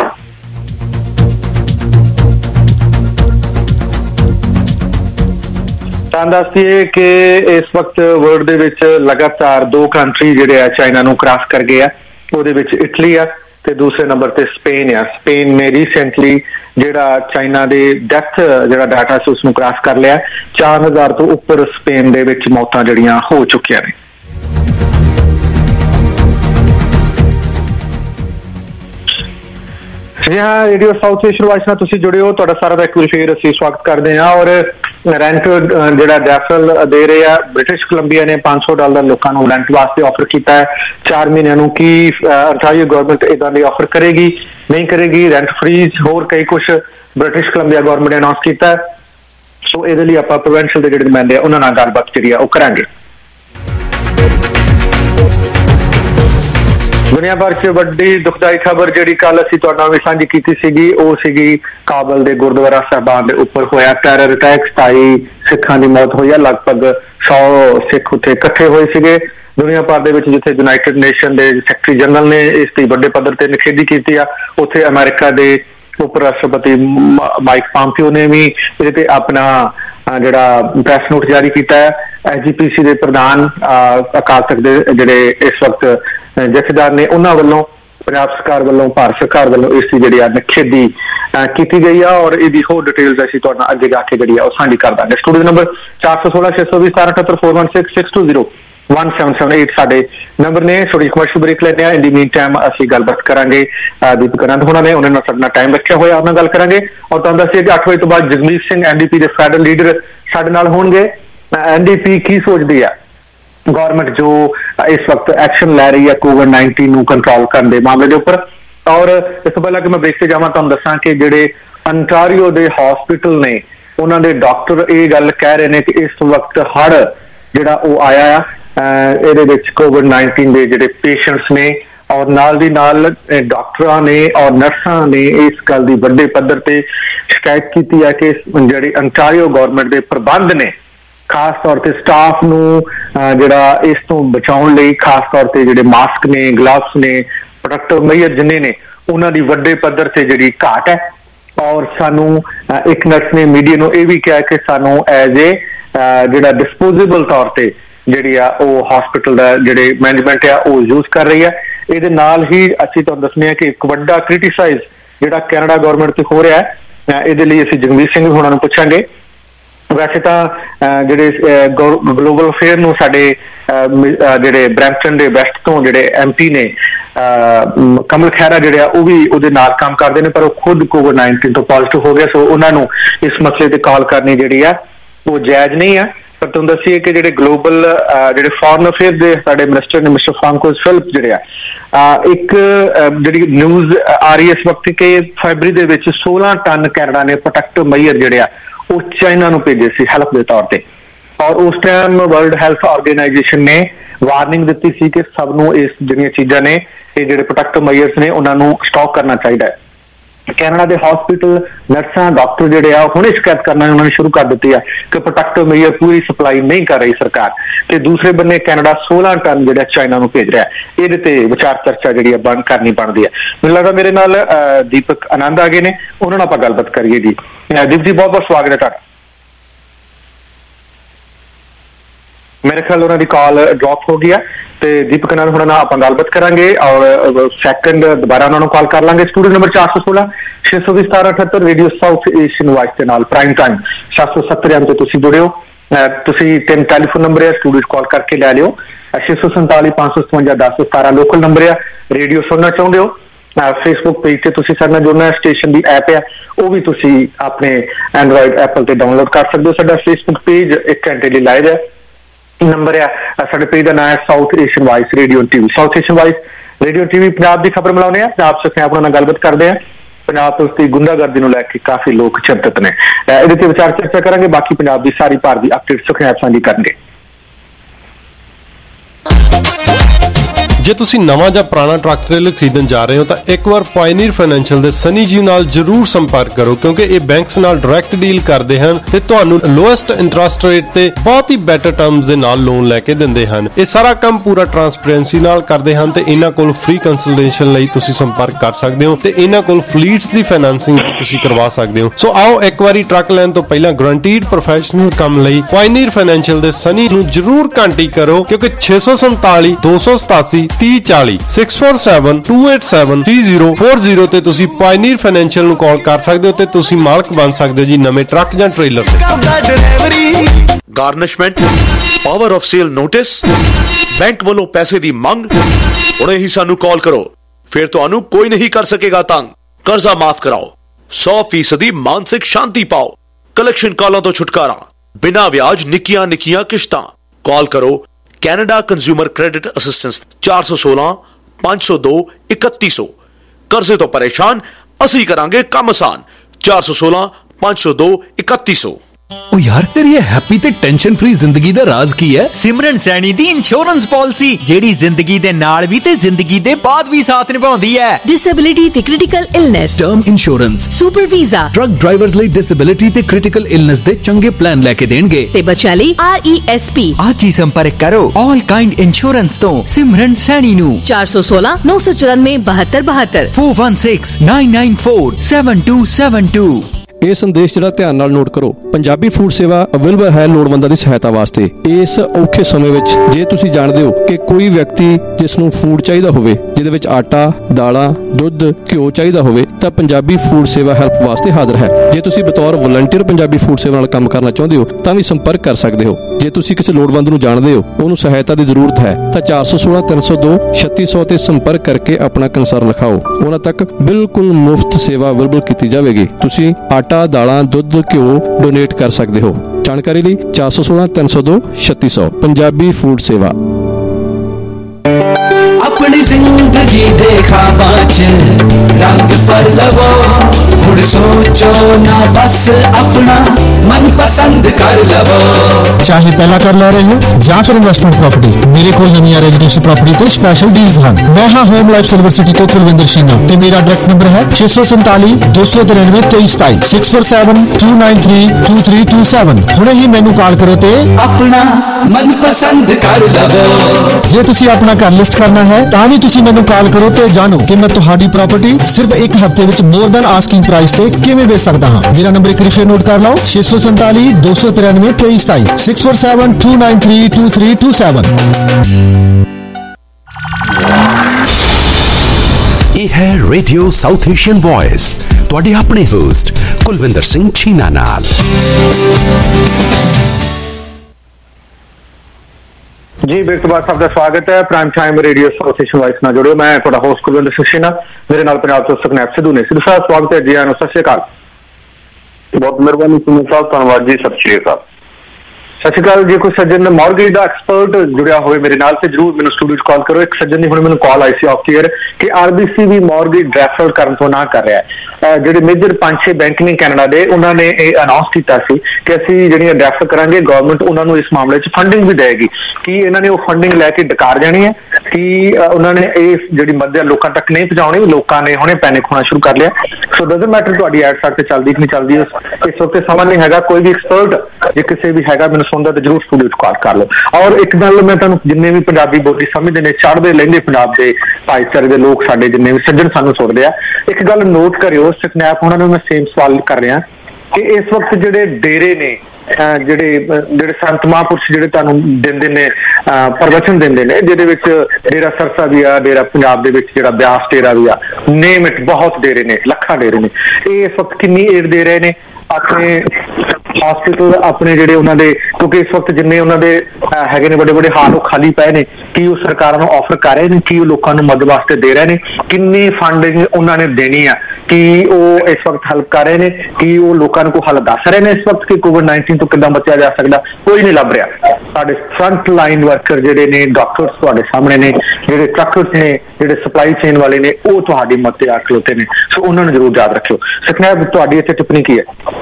ਤੁਹਾਨੂੰ ਦੱਸਦੀਏ ਕਿ ਇਸ ਵਕਤ ਵਰਲਡ ਦੇ ਵਿੱਚ ਲਗਾਤਾਰ 2 ਕੰਟਰੀ ਜਿਹੜੇ ਆ ਚਾਈਨਾ ਨੂੰ ਕ੍ਰਾਸ ਕਰ ਗਏ ਆ। ਉਹਦੇ ਵਿੱਚ ਇਟਲੀ ਆ ਤੇ ਦੂਸਰੇ ਨੰਬਰ ਤੇ ਸਪੇਨ ਆ। ਸਪੇਨ ਨੇ ਰੀਸੈਂਟਲੀ ਜਿਹੜਾ ਚਾਈਨਾ ਦੇ ਡੈਥ ਜਿਹੜਾ ਡਾਟਾ ਸੀ ਉਸ ਨੂੰ ਕ੍ਰਾਸ ਕਰ ਲਿਆ। 4,000 ਤੋਂ ਉੱਪਰ ਸਪੇਨ ਦੇ ਵਿੱਚ ਮੌਤਾਂ ਜਿਹੜੀਆਂ ਹੋ ਚੁੱਕੀਆਂ ਨੇ। यहाँ रेडियो साउथ एशियन वॉइस ਨਾਲ ਤੁਸੀਂ ਜੁੜੇ ਹੋ, ਤੁਹਾਡਾ ਸਾਰਾ ਦਾ ਇੱਕ ਵਾਰ ਫੇਰ ਅਸੀਂ ਸਵਾਗਤ ਕਰਦੇ ਹਾਂ। ਔਰ ਰੈਂਟ ਜਿਹੜਾ ਡੈਫਲ ਦੇ ਰਹੇ ਆ, ਬ੍ਰਿਟਿਸ਼ ਕੋਲੰਬੀਆ ਨੇ $500 ਲੋਕਾਂ ਨੂੰ ਰੈਂਟ ਵਾਸਤੇ ਆਫਰ ਕੀਤਾ ਹੈ 4 ਮਹੀਨਿਆਂ ਨੂੰ। ਕੀ ਅੰਟਾਰੀਓ ਗਵਰਨਮੈਂਟ ਇਦਾਂ ਦੀ ਆਫਰ ਕਰੇਗੀ, ਨਹੀਂ ਕਰੇਗੀ? ਰੈਂਟ ਫਰੀਜ਼ ਹੋਰ ਕਈ ਕੁਝ ਬ੍ਰਿਟਿਸ਼ ਕੋਲੰਬੀਆ ਗਵਰਨਮੈਂਟ ਨੇ ਅਨਾਉਂਸ ਕੀਤਾ। ਸੋ ਇਹਦੇ ਲਈ ਆਪਾਂ ਪ੍ਰੋਵਿੰਸ਼ੀਅਲ ਦੇ ਜਿਹੜੇ ਨੁਮਾਇੰਦੇ ਆ ਉਹਨਾਂ ਨਾਲ ਗੱਲਬਾਤ ਜਿਹੜੀ ਆ ਉਹ ਕਰਾਂਗੇ। ਦੁਨੀਆ ਭਰ 'ਚ ਵੱਡੀ ਦੁਖਦਾਈ ਖਬਰ ਜਿਹੜੀ ਕੱਲ ਅਸੀਂ ਤੁਹਾਡੇ ਨਾਲ ਵੀ ਸਾਂਝੀ ਕੀਤੀ ਸੀਗੀ ਉਹ ਸੀਗੀ ਕਾਬਲ ਦੇ ਗੁਰਦੁਆਰਾ ਸਾਹਿਬਾਨ ਦੇ ਉੱਪਰ ਹੋਇਆ ਟੈਰਰ ਅਟੈਕ। 27 ਸਿੱਖਾਂ ਦੀ ਮੌਤ ਹੋਈ ਆ। ਲਗਭਗ 100 ਸਿੱਖ ਉੱਥੇ ਇਕੱਠੇ ਹੋਏ ਸੀਗੇ ਦੁਨੀਆ ਭਰ ਦੇ ਵਿੱਚ, ਜਿੱਥੇ ਯੂਨਾਈਟਿਡ ਨੇਸ਼ਨ ਦੇ ਸੈਕਟਰੀ ਜਨਰਲ ਨੇ ਇਸ ਦੀ ਵੱਡੇ ਪੱਧਰ ਤੇ ਨਿਖੇਧੀ ਕੀਤੀ ਆ। ਉੱਥੇ ਅਮਰੀਕਾ ਦੇ ਉਪ ਰਾਸ਼ਟਰਪਤੀ ਮਾਈਕ ਪੋਂਪੀਓ ਨੇ ਵੀ ਇਹਦੇ ਤੇ ਆਪਣਾ ਜਿਹੜਾ ਪ੍ਰੈਸ ਨੋਟ ਜਾਰੀ ਕੀਤਾ ਹੈ। SGPC ਦੇ ਪ੍ਰਧਾਨ ਅਕਾਲ ਤਖਤ ਦੇ ਜਿਹੜੇ ਇਸ ਵਕਤ ਜਥੇਦਾਰ ਨੇ ਉਹਨਾਂ ਵੱਲੋਂ ਪੰਜਾਬ ਸਰਕਾਰ ਵੱਲੋਂ ਭਾਰਤ ਸਰਕਾਰ ਵੱਲੋਂ ਇਸ ਦੀ ਜਿਹੜੀ ਨਿਖੇਧੀ ਕੀਤੀ ਗਈ ਆ। ਔਰ ਇਹਦੀ ਹੋਰ ਡਿਟੇਲਸ ਅਸੀਂ ਤੁਹਾਡੇ ਨਾਲ ਅੱਗੇ ਜਾ ਕੇ ਜਿਹੜੀ ਆ ਉਹ ਸਾਂਝੀ ਕਰ ਦਾਂਗੇ। ਸਟੂਡੀਓ ਨੰਬਰ 416 620 77 416 620 1778 ਸਾਡੇ ਨੰਬਰ ਨੇ। ਥੋੜੀ ਕਮਰਸ਼ੀਅਲ ਬ੍ਰੇਕ ਲੈਂਦੇ ਆ। ਇਨ ਦੀ ਮੀਨ ਟਾਈਮ ਅਸੀਂ ਗੱਲਬਾਤ ਕਰਾਂਗੇ ਦੀਪਕ ਆਨੰਦ ਹੋਣਾ ਨੇ, ਉਹਨਾਂ ਨਾਲ ਸਾਡਾ ਟਾਈਮ ਰੱਖਿਆ ਹੋਇਆ, ਉਹਨਾਂ ਨਾਲ ਗੱਲ ਕਰਾਂਗੇ। ਔਰ ਤੁਹਾਨੂੰ ਦੱਸਿਆ ਕਿ 8 ਵਜੇ ਤੋਂ ਬਾਅਦ ਜਗਮੀਤ ਸਿੰਘ NDP ਦੇ ਫੈਡਰਲ ਲੀਡਰ ਸਾਡੇ ਨਾਲ ਹੋਣਗੇ। NDP ਕੀ ਸੋਚਦੀ ਆ ਗੌਰਮੈਂਟ ਜੋ ਇਸ ਵਕਤ ਐਕਸ਼ਨ ਲੈ ਰਹੀ ਹੈ COVID-19 ਨੂੰ ਕੰਟਰੋਲ ਕਰਨ ਦੇ ਮਾਮਲੇ ਦੇ ਉੱਪਰ। ਔਰ ਇਸ ਤੋਂ ਪਹਿਲਾਂ ਕਿ ਮੈਂ ਬ੍ਰੇਕ ਤੇ ਜਾਵਾਂ ਤੁਹਾਨੂੰ ਦੱਸਾਂ ਕਿ ਜਿਹੜੇ ਅੰਟਾਰੀਓ ਦੇ ਹਸਪੀਟਲ ਨੇ ਉਹਨਾਂ ਦੇ ਡਾਕਟਰ ਇਹ ਗੱਲ ਕਹਿ ਰਹੇ ਨੇ ਕਿ ਇਸ ਵਕਤ ਹੜ੍ਹ ਜਿਹੜਾ ਉਹ ਆਇਆ ਆ, ਇਹਦੇ ਵਿੱਚ COVID-19 ਦੇ ਜਿਹੜੇ ਪੇਸ਼ੈਂਟਸ ਨੇ ਔਰ ਨਾਲ ਦੀ ਨਾਲ ਡਾਕਟਰਾਂ ਨੇ ਔਰ ਨਰਸਾਂ ਨੇ ਇਸ ਗੱਲ ਦੀ ਵੱਡੇ ਪੱਧਰ ਤੇ ਸ਼ਿਕਾਇਤ ਕੀਤੀ ਹੈ ਕਿ ਜਿਹੜੀ ਅੰਟਾਰੀਓ ਗਵਰਨਮੈਂਟ ਦੇ ਪ੍ਰਬੰਧ ਨੇ ਖਾਸ ਤੌਰ ਤੇ ਸਟਾਫ ਨੂੰ ਜਿਹੜਾ ਇਸ ਤੋਂ ਬਚਾਉਣ ਲਈ ਖਾਸ ਤੌਰ ਤੇ ਜਿਹੜੇ ਮਾਸਕ ਨੇ, ਗਲਵਸ ਨੇ, ਪ੍ਰੋਟੈਕਟਿਵ ਮੇਜਰ ਜਿੰਨੇ ਨੇ ਉਹਨਾਂ ਦੀ ਵੱਡੇ ਪੱਧਰ ਤੇ ਜਿਹੜੀ ਘਾਟ ਹੈ। ਔਰ ਸਾਨੂੰ ਇੱਕ ਨਰਸ ਨੇ ਮੀਡੀਆ ਨੂੰ ਇਹ ਵੀ ਕਿਹਾ ਕਿ ਸਾਨੂੰ ਐਜ਼ ਏ ਜਿਹੜਾ ਡਿਸਪੋਜ਼ੇਬਲ ਤੌਰ ਤੇ ਜਿਹੜੀ ਆ ਉਹ ਹਸਪੀਟਲ ਦਾ ਜਿਹੜੇ ਮੈਨੇਜਮੈਂਟ ਆ ਉਹ ਯੂਜ਼ ਕਰ ਰਹੀ ਹੈ। ਇਹਦੇ ਨਾਲ ਹੀ ਅਸੀਂ ਤੁਹਾਨੂੰ ਦੱਸਦੇ ਹਾਂ ਕਿ ਇੱਕ ਵੱਡਾ ਕ੍ਰਿਟੀਸਾਈਜ਼ ਜਿਹੜਾ ਕੈਨੇਡਾ ਗਵਰਨਮੈਂਟ ਤੇ ਹੋ ਰਿਹਾ ਹੈ, ਇਹਦੇ ਲਈ ਅਸੀਂ ਜਗਮੀਤ ਸਿੰਘ ਹੋਣਾ ਨੂੰ ਪੁੱਛਾਂਗੇ। ਵੈਸੇ ਤਾਂ ਜਿਹੜੇ ਗਲੋਬਲ ਅਫੇਅਰ ਨੂੰ ਸਾਡੇ ਜਿਹੜੇ ਬਰੈਂਪਟਨ ਦੇ ਵੈਸਟ ਤੋਂ ਜਿਹੜੇ MP ਨੇ ਕਮਲ ਖਹਿਰਾ ਜਿਹੜੇ ਆ ਉਹ ਵੀ ਉਹਦੇ ਨਾਲ ਕੰਮ ਕਰਦੇ ਨੇ, ਪਰ ਉਹ ਖੁਦ COVID-19 ਤੋਂ ਪੋਜ਼ਿਟਿਵ ਹੋ ਗਿਆ। ਸੋ ਉਹਨਾਂ ਨੂੰ ਇਸ ਮਸਲੇ ਤੇ ਕਾਲ ਕਰਨੀ ਜਿਹੜੀ ਆ ਉਹ ਜਾਇਜ਼ ਨਹੀਂ ਆ। ਪਰ ਤੁਹਾਨੂੰ ਦੱਸੀਏ ਕਿ ਜਿਹੜੇ ਗਲੋਬਲ ਜਿਹੜੇ ਫੋਰਨ ਅਫੇਅਰ ਦੇ ਸਾਡੇ ਮਿਨਿਸਟਰ ਨੇ ਮਿਸਟਰ ਫ੍ਰਾਂਕੋਸ ਫਿਲਿਪ ਜਿਹੜੇ ਆ ਇੱਕ ਜਿਹੜੀ ਨਿਊਜ਼ ਆ ਰਹੀ ਇਸ ਵਕਤ ਕਿ ਫੈਬਰੀ ਦੇ ਵਿੱਚ 16 ਟਨ ਕੈਨੇਡਾ ਨੇ ਪ੍ਰੋਟੈਕਟਿਵ ਮੇਜਰ ਜਿਹੜੇ ਆ ਉਹ ਚਾਈਨਾ ਨੂੰ ਭੇਜੇ ਸੀ ਹੈਲਪ ਦੇ ਤੌਰ ਤੇ। ਔਰ ਉਸ ਟਾਈਮ ਵਰਲਡ ਹੈਲਥ ਆਰਗੇਨਾਈਜੇਸ਼ਨ ਨੇ ਵਾਰਨਿੰਗ ਦਿੱਤੀ ਸੀ ਕਿ ਸਭ ਨੂੰ ਇਸ ਜਿਹੜੀਆਂ ਚੀਜ਼ਾਂ ਨੇ ਇਹ ਜਿਹੜੇ ਪ੍ਰੋਟੈਕਟਿਵ ਮੇਜਰਸ ਨੇ ਉਹਨਾਂ ਨੂੰ ਸਟਾਕ ਕਰਨਾ ਚਾਹੀਦਾ ਹੈ। ਕੈਨੇਡਾ ਦੇ ਹਸਪੀਟਲ ਨਰਸਾਂ ਡਾਕਟਰ ਜਿਹੜੇ ਆ ਹੁਣੇ ਸ਼ਿਕਾਇਤ ਕਰਨਾ ਉਹਨਾਂ ਨੇ ਸ਼ੁਰੂ ਕਰ ਦਿੱਤੀ ਆ ਕਿ ਪ੍ਰੋਟੈਕਟਿਵ ਮੇਜਰ ਪੂਰੀ ਸਪਲਾਈ ਨਹੀਂ ਕਰ ਰਹੀ ਸਰਕਾਰ, ਤੇ ਦੂਸਰੇ ਬੰਨੇ ਕੈਨੇਡਾ 16 ਟਨ ਜਿਹੜਾ ਚਾਈਨਾ ਨੂੰ ਭੇਜ ਰਿਹਾ। ਇਹਦੇ ਤੇ ਵਿਚਾਰ ਚਰਚਾ ਜਿਹੜੀ ਆ ਬੰਦ ਕਰਨੀ ਬਣਦੀ ਹੈ। ਮੈਨੂੰ ਲੱਗਦਾ ਮੇਰੇ ਨਾਲ ਦੀਪਕ ਆਨੰਦ ਆ ਗਏ ਨੇ, ਉਹਨਾਂ ਨਾਲ ਆਪਾਂ ਗੱਲਬਾਤ ਕਰੀਏ ਜੀ। ਦੀਪ ਜੀ ਬਹੁਤ ਬਹੁਤ ਸਵਾਗਤ ਹੈ ਤੁਹਾਡਾ। ਮੇਰੇ ਖਿਆਲ ਉਹਨਾਂ ਦੀ ਕਾਲ ਡ੍ਰੌਪ ਹੋ ਗਈ ਹੈ ਤੇ ਦੀਪਕ ਨਾਲ ਹੁਣ ਆਪਾਂ ਗੱਲਬਾਤ ਕਰਾਂਗੇ ਔਰ ਸੈਕੰਡ ਦੁਬਾਰਾ ਉਹਨਾਂ ਨੂੰ ਕਾਲ ਕਰ ਲਾਂਗੇ। Studio number 416 620 1778 radio south Asian voice ਦੇ ਨਾਲ ਪ੍ਰਾਈਮ ਟਾਈਮ 770 ਤੇ ਤੁਸੀਂ ਜੁੜਿਓ। ਤੁਸੀਂ 3 ਟੈਲੀਫੋਨ ਨੰਬਰ ਹੈ ਸਟੂਡੀਓ ਕਾਲ ਕਰਕੇ ਲੈ ਲਿਓ। 647 555 1017 ਲੋਕਲ ਨੰਬਰ ਆ। ਰੇਡੀਓ ਸੁਣਨਾ ਚਾਹੁੰਦੇ ਹੋ ਫੇਸਬੁੱਕ ਪੇਜ ਤੇ ਤੁਸੀਂ ਸਾਡੇ ਨਾਲ ਜੁੜਨਾ। ਸਟੇਸ਼ਨ ਦੀ ਐਪ ਆ ਉਹ ਵੀ ਤੁਸੀਂ ਆਪਣੇ ਐਂਡਰੋਇਡ ਐਪਲ ਤੇ ਡਾਊਨਲੋਡ ਕਰ ਸਕਦੇ ਹੋ। ਸਾਡਾ ਫੇਸਬੁੱਕ ਪੇਜ 1 ਘੰਟੇ ਲਈ ਲਾਈਵ ਹੈ। ਨੰਬਰ ਆ ਸਾਡੇ ਪੇਜ ਦਾ ਨਾਮ ਹੈ south Asian voice radio TV। South Asian voice radio TV Punjab ਦੀ ਖਬਰ ਮਿਲਾਉਂਦੇ ਆ। ਪੰਜਾਬ ਸੁਖਿਆਪ ਨਾਲ ਗੱਲਬਾਤ ਕਰਦੇ ਆ। ਪੰਜਾਬ ਤੋਂ ਉਸਦੀ ਗੁੰਡਾਗਰਦੀ ਨੂੰ ਲੈ ਕੇ ਕਾਫੀ ਲੋਕ ਚਿੰਤਤ ਨੇ। ਇਹਦੇ ਤੇ ਵਿਚਾਰ ਚਰਚਾ ਕਰਾਂਗੇ। ਬਾਕੀ ਪੰਜਾਬ ਦੀ ਸਾਰੀ ਭਾਰ ਦੀ ਅਪਡੇਟ ਸੁਖਿਆਪ ਸਾਂਝੀ ਕਰਨਗੇ। ਜੇ ਤੁਸੀਂ ਨਵਾਂ ਜਾਂ ਪੁਰਾਣਾ ਟਰੱਕ ਟ੍ਰੇਲਰ ਖਰੀਦਣ ਜਾ ਰਹੇ ਹੋ ਤਾਂ ਇੱਕ ਵਾਰ ਪਾਇਨੀਅਰ ਫਾਈਨੈਂਸ਼ੀਅਲ ਦੇ ਸਨੀ ਜੀ ਨਾਲ ਜਰੂਰ ਸੰਪਰਕ ਕਰੋ, ਕਿਉਂਕਿ ਇਹ ਬੈਂਕਸ ਨਾਲ ਡਾਇਰੈਕਟ ਡੀਲ ਕਰਦੇ ਹਨ ਤੇ ਤੁਹਾਨੂੰ ਲੋਐਸਟ ਇੰਟਰਸਟ ਰੇਟ ਤੇ ਬਹੁਤ ਹੀ ਬੈਟਰ ਟਰਮਸ ਦੇ ਨਾਲ ਲੋਨ ਲੈ ਕੇ ਦਿੰਦੇ ਹਨ। ਇਹ ਸਾਰਾ ਕੰਮ ਪੂਰਾ ਟਰਾਂਸਪੇਰੈਂਸੀ ਨਾਲ ਕਰਦੇ ਹਨ ਤੇ ਇਹਨਾਂ ਕੋਲ ਫ੍ਰੀ ਕੰਸਲਟੇਸ਼ਨ ਲਈ ਤੁਸੀਂ ਸੰਪਰਕ ਕਰ ਸਕਦੇ ਹੋ ਤੇ ਇਹਨਾਂ ਕੋਲ ਫਲੀਟਸ ਦੀ ਫਾਈਨੈਂਸਿੰਗ ਤੁਸੀਂ ਕਰਵਾ ਸਕਦੇ ਹੋ। ਸੋ ਆਓ ਇੱਕ ਵਾਰੀ ਟਰੱਕ ਲੈਣ ਤੋਂ ਪਹਿਲਾਂ ਗਰੰਟੀਡ ਪ੍ਰੋਫੈਸ਼ਨਲ ਕੰਮ ਲਈ ਪਾਇਨੀਅਰ ਫਾਈਨੈਂਸ਼ੀਅਲ ਦੇ ਸਨੀ ਨੂੰ ਜਰੂਰ ਕੰਟੈਕਟ ਕਰੋ, ਕਿਉਂਕਿ 647 287 3040 647 287 3040 ਤੇ ਤੁਸੀਂ ਪਾਇਨੀਅਰ ਫਾਈਨੈਂਸ਼ੀਅਲ ਨੂੰ ਕਾਲ ਕਰ ਸਕਦੇ ਹੋ ਤੇ ਤੁਸੀਂ ਮਾਲਕ ਬਣ ਸਕਦੇ ਹੋ ਜੀ ਨਵੇਂ ਟਰੱਕ ਜਾਂ ਟ੍ਰੇਲਰ ਦੇ। Garnishment, power of sale notice, bank ਵੱਲੋਂ ਪੈਸੇ ਦੀ ਮੰਗ, ਹੁਣੇ ਹੀ ਸਾਨੂੰ ਕਾਲ ਕਰੋ, ਫਿਰ ਤੁਹਾਨੂੰ ਕੋਈ ਨਹੀਂ ਕਰ ਸਕੇਗਾ ਤੰਗ। ਕਰਜ਼ਾ ਮਾਫ ਕਰਾਓ, 100% ਮਾਨਸਿਕ ਸ਼ਾਂਤੀ ਪਾਓ, ਕਲੈਕਸ਼ਨ ਕਾਲਾਂ ਤੋਂ ਛੁਟਕਾਰਾ, ਬਿਨਾਂ ਵਿਆਜ ਨਿੱਕੀਆਂ ਨਿੱਕੀਆਂ ਕਿਸ਼ਤਾਂ। ਕਾਲ ਕਰੋ ਕੈਨੇਡਾ ਕੰਜ਼ਿਊਮਰ ਕ੍ਰੈਡਿਟ ਅਸਿਸਟੈਂਸ 416 502 3100। ਕਰਜ਼ੇ ਤੋਂ ਪਰੇਸ਼ਾਨ, ਅਸੀਂ ਕਰਾਂਗੇ ਕੰਮ ਆਸਾਨ। 416 502 3100। ओ यार तेरी हैप्पी ते टेंशन फ्री जिंदगी दा राज की है? सिमरन सैनी दी इंश्योरेंस पॉलिसी जेड़ी जिंदगी दे नाल भी ते जिंदगी दे बाद भी साथ निभाउंदी है। डिसेबिलिटी ते critical illness, term insurance, super visa, truck drivers ਲਈ डिसेबिलिटी ते क्रिटिकल इलनेस दे चंगे प्लान लेके देणगे ते बच्चा ਲਈ RESP। आज ही संपर्क करो ऑल काइंड इंश्योरेंस तो सिमरन सैनी नु 416 994 72 72 416 994 7272। ਇਹ ਸੰਦੇਸ਼ ਜਿਹੜਾ ਧਿਆਨ ਨਾਲ ਨੋਟ ਕਰੋ। ਪੰਜਾਬੀ ਫੂਡ ਸੇਵਾ ਅਵੇਲੇਬਲ ਹੈ ਲੋੜਵੰਦਾਂ ਦੀ ਸਹਾਇਤਾ ਵਾਸਤੇ। ਇਸ ਔਖੇ ਸਮੇਂ ਵਿੱਚ ਜੇ ਤੁਸੀਂ ਜਾਣਦੇ ਹੋ ਕਿ ਕੋਈ ਵਿਅਕਤੀ ਜਿਸ ਨੂੰ ਫੂਡ ਚਾਹੀਦਾ ਹੋਵੇ, ਜਿਹਦੇ ਵਿੱਚ ਆਟਾ, ਦਾਲਾਂ, ਦੁੱਧ, ਘਿਓ ਚਾਹੀਦਾ ਹੋਵੇ, ਤਾਂ ਪੰਜਾਬੀ ਫੂਡ ਸੇਵਾ ਹੈਲਪ ਵਾਸਤੇ ਹਾਜ਼ਰ ਹੈ। ਜੇ ਤੁਸੀਂ ਬਤੌਰ ਵਲੰਟੀਅਰ ਪੰਜਾਬੀ ਫੂਡ ਸੇਵਾ ਨਾਲ ਕੰਮ ਕਰਨਾ ਚਾਹੁੰਦੇ ਹੋ ਤਾਂ ਵੀ ਸੰਪਰਕ ਕਰ ਸਕਦੇ ਹੋ। ਜੇ ਤੁਸੀਂ ਕਿਸੇ ਲੋੜਵੰਦ ਨੂੰ ਜਾਣਦੇ ਹੋ, ਉਹਨੂੰ ਸਹਾਇਤਾ ਦੀ ਜ਼ਰੂਰਤ ਹੈ, ਤਾਂ 416 302 3600 ਤੇ ਸੰਪਰਕ ਕਰਕੇ ਆਪਣਾ ਕੰਸਰਨ ਲਿਖਾਓ। ਉਹਨਾਂ ਤੱਕ ਬਿਲਕੁਲ ਮੁਫਤ ਸੇਵਾ ਅਵੇਲੇਬਲ ਕੀਤੀ ਜਾਵੇਗੀ। ਤੁਸੀਂ ਆਟਾ, ਦਾਲਾਂ, ਦੁੱਧ, ਘਿਓ ਡੋਨੇਟ ਕਰ ਸਕਦੇ ਹੋ। ਜਾਣਕਾਰੀ ਲਈ 416 302 3600। ਪੰਜਾਬੀ ਫੂਡ ਸੇਵਾ। अपनी जिंदगी देखा बाँच रंग पर लवो मुड़ फिर सोचो ना बस अपना मन पसंद कर लवो। चाहे पहला कर ले रहे हो ਜਾਂ ਫਿਰ ਇਨਵੈਸਟਮੈਂਟ ਪ੍ਰਾਪਰਟੀ, ਮੇਰੇ ਕੋਲ ਨਵੀਆਂ ਰੈਜ਼ੀਡੈਂਸ਼ੀਅਲ ਪ੍ਰਾਪਰਟੀ ਤੇ ਸਪੈਸ਼ਲ ਡੀਲਸ ਹਨ। ਮੈਂ ਹਾਂ ਹੋਮ ਲਾਈਫ ਸਿਲਵਰ ਸਿਟੀ ਤੋਂ ਕੁਲਵਿੰਦਰ ਸਿੰਘਾ ਤੇ ਮੇਰਾ ਡਾਇਰੈਕਟ ਨੰਬਰ ਹੈ 647 293 2327 647 293 2327। ਹੁਣੇ ਹੀ ਮੈਨੂੰ ਕਾਲ ਕਰੋ ਤੇ ਆਪਣਾ ਮਨ ਪਸੰਦ ਕਰ ਲਵੋ। ਜੇ ਤੁਸੀਂ ਆਪਣਾ ਘਰ ਲਿਸਟ ਕਰਨਾ ਹੈ ਤਾਂ ਵੀ ਤੁਸੀਂ ਮੈਨੂੰ ਕਾਲ ਕਰੋ ਤੇ ਜਾਣੋ ਕਿ ਮੈਂ ਤੁਹਾਡੀ ਪ੍ਰਾਪਰਟੀ ਸਿਰਫ ਇੱਕ ਹਫ਼ਤੇ ਵਿੱਚ ਮੋਰ ਦੈਨ ਆਸਕਿੰਗ ਪ੍ਰਾਈਸ ਤੇ ਕਿਵੇਂ ਵੇਚ ਸਕਦਾ ਹਾਂ। ਮੇਰਾ ਨੰਬਰ ਇੱਕ ਵਾਰੀ ਫਿਰ ਨੋਟ ਕਰ ਲਓ 647 293 2327 647 293 2327। ਇਹ ਹੈ ਰੇਡੀਓ ਸਾਊਥ ਏਸ਼ੀਅਨ ਵੌਇਸ, ਤੁਹਾਡੇ ਆਪਣੇ ਹੋਸਟ ਕੁਲਵਿੰਦਰ ਸਿੰਘ ਛੀਨਾ ਨਾਲ। ਜੀ ਬਿਲਕੁਲ ਬਾਤ ਸਭ ਦਾ ਸਵਾਗਤ ਹੈ prime time radio south Asian voice ਨਾਲ ਜੁੜਿਓ। ਮੈਂ ਤੁਹਾਡਾ ਹੋਸਟ ਕੁਲਵਿੰਦਰ ਸਿੰਘ ਛੀਨਾ, ਮੇਰੇ ਨਾਲ ਪੰਜਾਬ ਤੋਂ ਸੁਖਨੈਬ ਸਿੱਧੂ ਨੇ। ਸਿੱਧੂ ਸਾਹਿਬ ਸਵਾਗਤ ਹੈ ਜੀ, ਆਇਆਂ ਨੂੰ, ਸਤਿ ਸ਼੍ਰੀ ਅਕਾਲ। ਬਹੁਤ ਮਿਹਰਬਾਨੀ ਸੁਨੀਲ ਸਾਹਿਬ, ਧੰਨਵਾਦ ਜੀ, ਸਤਿ ਸ਼੍ਰੀ ਅਕਾਲ। ਸਤਿ ਸ਼੍ਰੀ ਅਕਾਲ। ਜੇ ਕੋਈ ਸੱਜਣ ਮਾਰਗੇਜ ਦਾ ਐਕਸਪਰਟ ਜੁੜਿਆ ਹੋਵੇ ਮੇਰੇ ਨਾਲ ਤੇ ਜਰੂਰ ਮੈਨੂੰ ਸਟੂਡੀਓ 'ਚ ਕਾਲ ਕਰੋ। ਇੱਕ ਸੱਜਣ ਦੀ ਹੁਣ ਮੈਨੂੰ ਕਾਲ ਆਈ ਸੀ ਆਫ ਈਅਰ ਕਿ RBC ਵੀ ਮਾਰਗੇਜ ਡਰੈਫਟ ਕਰਨ ਤੋਂ ਨਾ ਕਰ ਰਿਹਾ ਹੈ। ਜਿਹੜੇ ਮੇਜਰ 5-6 ਬੈਂਕ ਨੇ ਕੈਨੇਡਾ ਦੇ, ਉਹਨਾਂ ਨੇ ਇਹ ਅਨਾਉਂਸ ਕੀਤਾ ਸੀ ਕਿ ਅਸੀਂ ਜਿਹੜੀਆਂ ਡਰੈਫਟ ਕਰਾਂਗੇ, ਗਵਰਨਮੈਂਟ ਉਹਨਾਂ ਨੂੰ ਇਸ ਮਾਮਲੇ 'ਚ ਫੰਡਿੰਗ ਵੀ ਦੇਗੀ। ਕਿ ਇਹਨਾਂ ਨੇ ਉਹ ਫੰਡਿੰਗ ਲੈ ਕੇ ਡਕਾਰ ਜਾਣੀ ਹੈ ਕਿ ਉਹਨਾਂ ਨੇ ਇਸ ਜਿਹੜੀ ਮੱਦਿਆ ਲੋਕਾਂ ਤੱਕ ਨਹੀਂ ਪਹੁੰਚਾਉਣੀ। ਲੋਕਾਂ ਨੇ ਹੁਣੇ ਪੈਨਿਕ ਹੋਣਾ ਸ਼ੁਰੂ ਕਰ ਲਿਆ। ਸੋ ਡਜ਼ਨਟ ਮੈਟਰ ਤੁਹਾਡੀ ਐਡ ਸਾਡੇ ਚੱਲਦੀ ਕਿ ਨਹੀਂ ਚੱਲਦੀ, ਇਸ ਵਕਤ ਸਮਾਂ ਨਹੀਂ ਹੈਗਾ। ਕੋਈ ਵੀ ਐਕਸਪਰਟ ਜੇ ਕਿਸੇ ਵੀ ਹੈਗਾ ਮੈਨੂੰ ਸੁਣਦਾ ਤੇ ਜਰੂਰ ਸਟੂਡੀਓ 'ਚ ਕਾਲ ਕਰ ਲਓ। ਔਰ ਇੱਕ ਗੱਲ ਮੈਂ ਤੁਹਾਨੂੰ, ਜਿੰਨੇ ਵੀ ਪੰਜਾਬੀ ਬੋਲੀ ਸਮਝਦੇ ਨੇ, ਚੜ੍ਹਦੇ ਲਹਿੰਦੇ ਪੰਜਾਬ ਦੇ ਭਾਈਚਾਰੇ ਦੇ ਲੋਕ, ਸਾਡੇ ਜਿੰਨੇ ਵੀ ਸੱਜਣ ਸਾਨੂੰ ਸੁਣਦੇ ਆ, ਇੱਕ ਗੱਲ ਨੋਟ ਕਰਿਓ। ਸਨੈਪ ਉਹਨਾਂ ਨੂੰ ਮੈਂ ਸੇਮ ਸਵਾਲ ਕਰ ਰਿਹਾ ਕਿ ਇਸ ਵਕਤ ਜਿਹੜੇ ਡੇਰੇ ਨੇ, ਜਿਹੜੇ ਸੰਤ ਮਹਾਂਪੁਰਸ਼ ਜਿਹੜੇ ਤੁਹਾਨੂੰ ਦਿੰਦੇ ਨੇ, ਪ੍ਰਵਚਨ ਦਿੰਦੇ ਨੇ, ਜਿਹਦੇ ਵਿੱਚ ਡੇਰਾ ਸਰਸਾ ਵੀ ਆ, ਡੇਰਾ ਪੰਜਾਬ ਦੇ ਵਿੱਚ ਜਿਹੜਾ ਬਿਆਸ ਡੇਰਾ ਵੀ ਆ, ਨੇਮ ਇਟ, ਬਹੁਤ ਡੇਰੇ ਨੇ, ਲੱਖਾਂ ਡੇਰੇ ਨੇ। ਇਹ ਇਸ ਵਕਤ ਕਿੰਨੀ ਏਡ ਦੇ ਰਹੇ ਨੇ ਆਪਣੇ ਹਸਪੀਟਲ, ਆਪਣੇ ਜਿਹੜੇ ਉਹਨਾਂ ਦੇ, ਕਿਉਂਕਿ ਇਸ ਵਕਤ ਜਿੰਨੇ ਉਹਨਾਂ ਦੇ ਹੈਗੇ ਨੇ ਵੱਡੇ ਵੱਡੇ ਹਾਲ ਉਹ ਖਾਲੀ ਪਏ ਨੇ। ਕੀ ਉਹ ਸਰਕਾਰਾਂ ਨੂੰ ਆਫਰ ਕਰ ਰਹੇ ਨੇ? ਕੀ ਉਹ ਲੋਕਾਂ ਨੂੰ ਮਦਦ ਵਾਸਤੇ ਦੇ ਰਹੇ ਨੇ? ਕਿੰਨੀ ਫੰਡਿੰਗ ਉਹਨਾਂ ਨੇ ਦੇਣੀ ਆ? ਕੀ ਉਹ ਇਸ ਵਕਤ ਹੈਲਪ ਕਰ ਰਹੇ ਨੇ? ਕੀ ਉਹ ਲੋਕਾਂ ਨੂੰ ਕੋਈ ਹੱਲ ਦੱਸ ਰਹੇ ਨੇ ਇਸ ਵਕਤ ਕਿ COVID-19 ਤੋਂ ਕਿੱਦਾਂ ਬਚਿਆ ਜਾ ਸਕਦਾ? ਕੋਈ ਨਹੀਂ ਲੱਭ ਰਿਹਾ। ਸਾਡੇ ਫਰੰਟ ਲਾਈਨ ਵਰਕਰ ਜਿਹੜੇ ਨੇ, ਡਾਕਟਰਸ ਤੁਹਾਡੇ ਸਾਹਮਣੇ ਨੇ, ਜਿਹੜੇ ਟਰੱਕਰਸ ਨੇ, ਜਿਹੜੇ ਸਪਲਾਈ ਚੇਨ ਵਾਲੇ ਨੇ, ਉਹ ਤੁਹਾਡੀ ਮਦਦ ਤੇ ਆ ਖਲੋਤੇ ਨੇ। ਸੋ ਉਹਨਾਂ ਨੂੰ ਜ਼ਰੂਰ ਯਾਦ ਰੱਖਿਓ। ਸੁਖਨੈਬ, ਤੁਹਾਡੀ ਇੱਥੇ ਟਿੱਪਣੀ ਕੀ ਹੈ?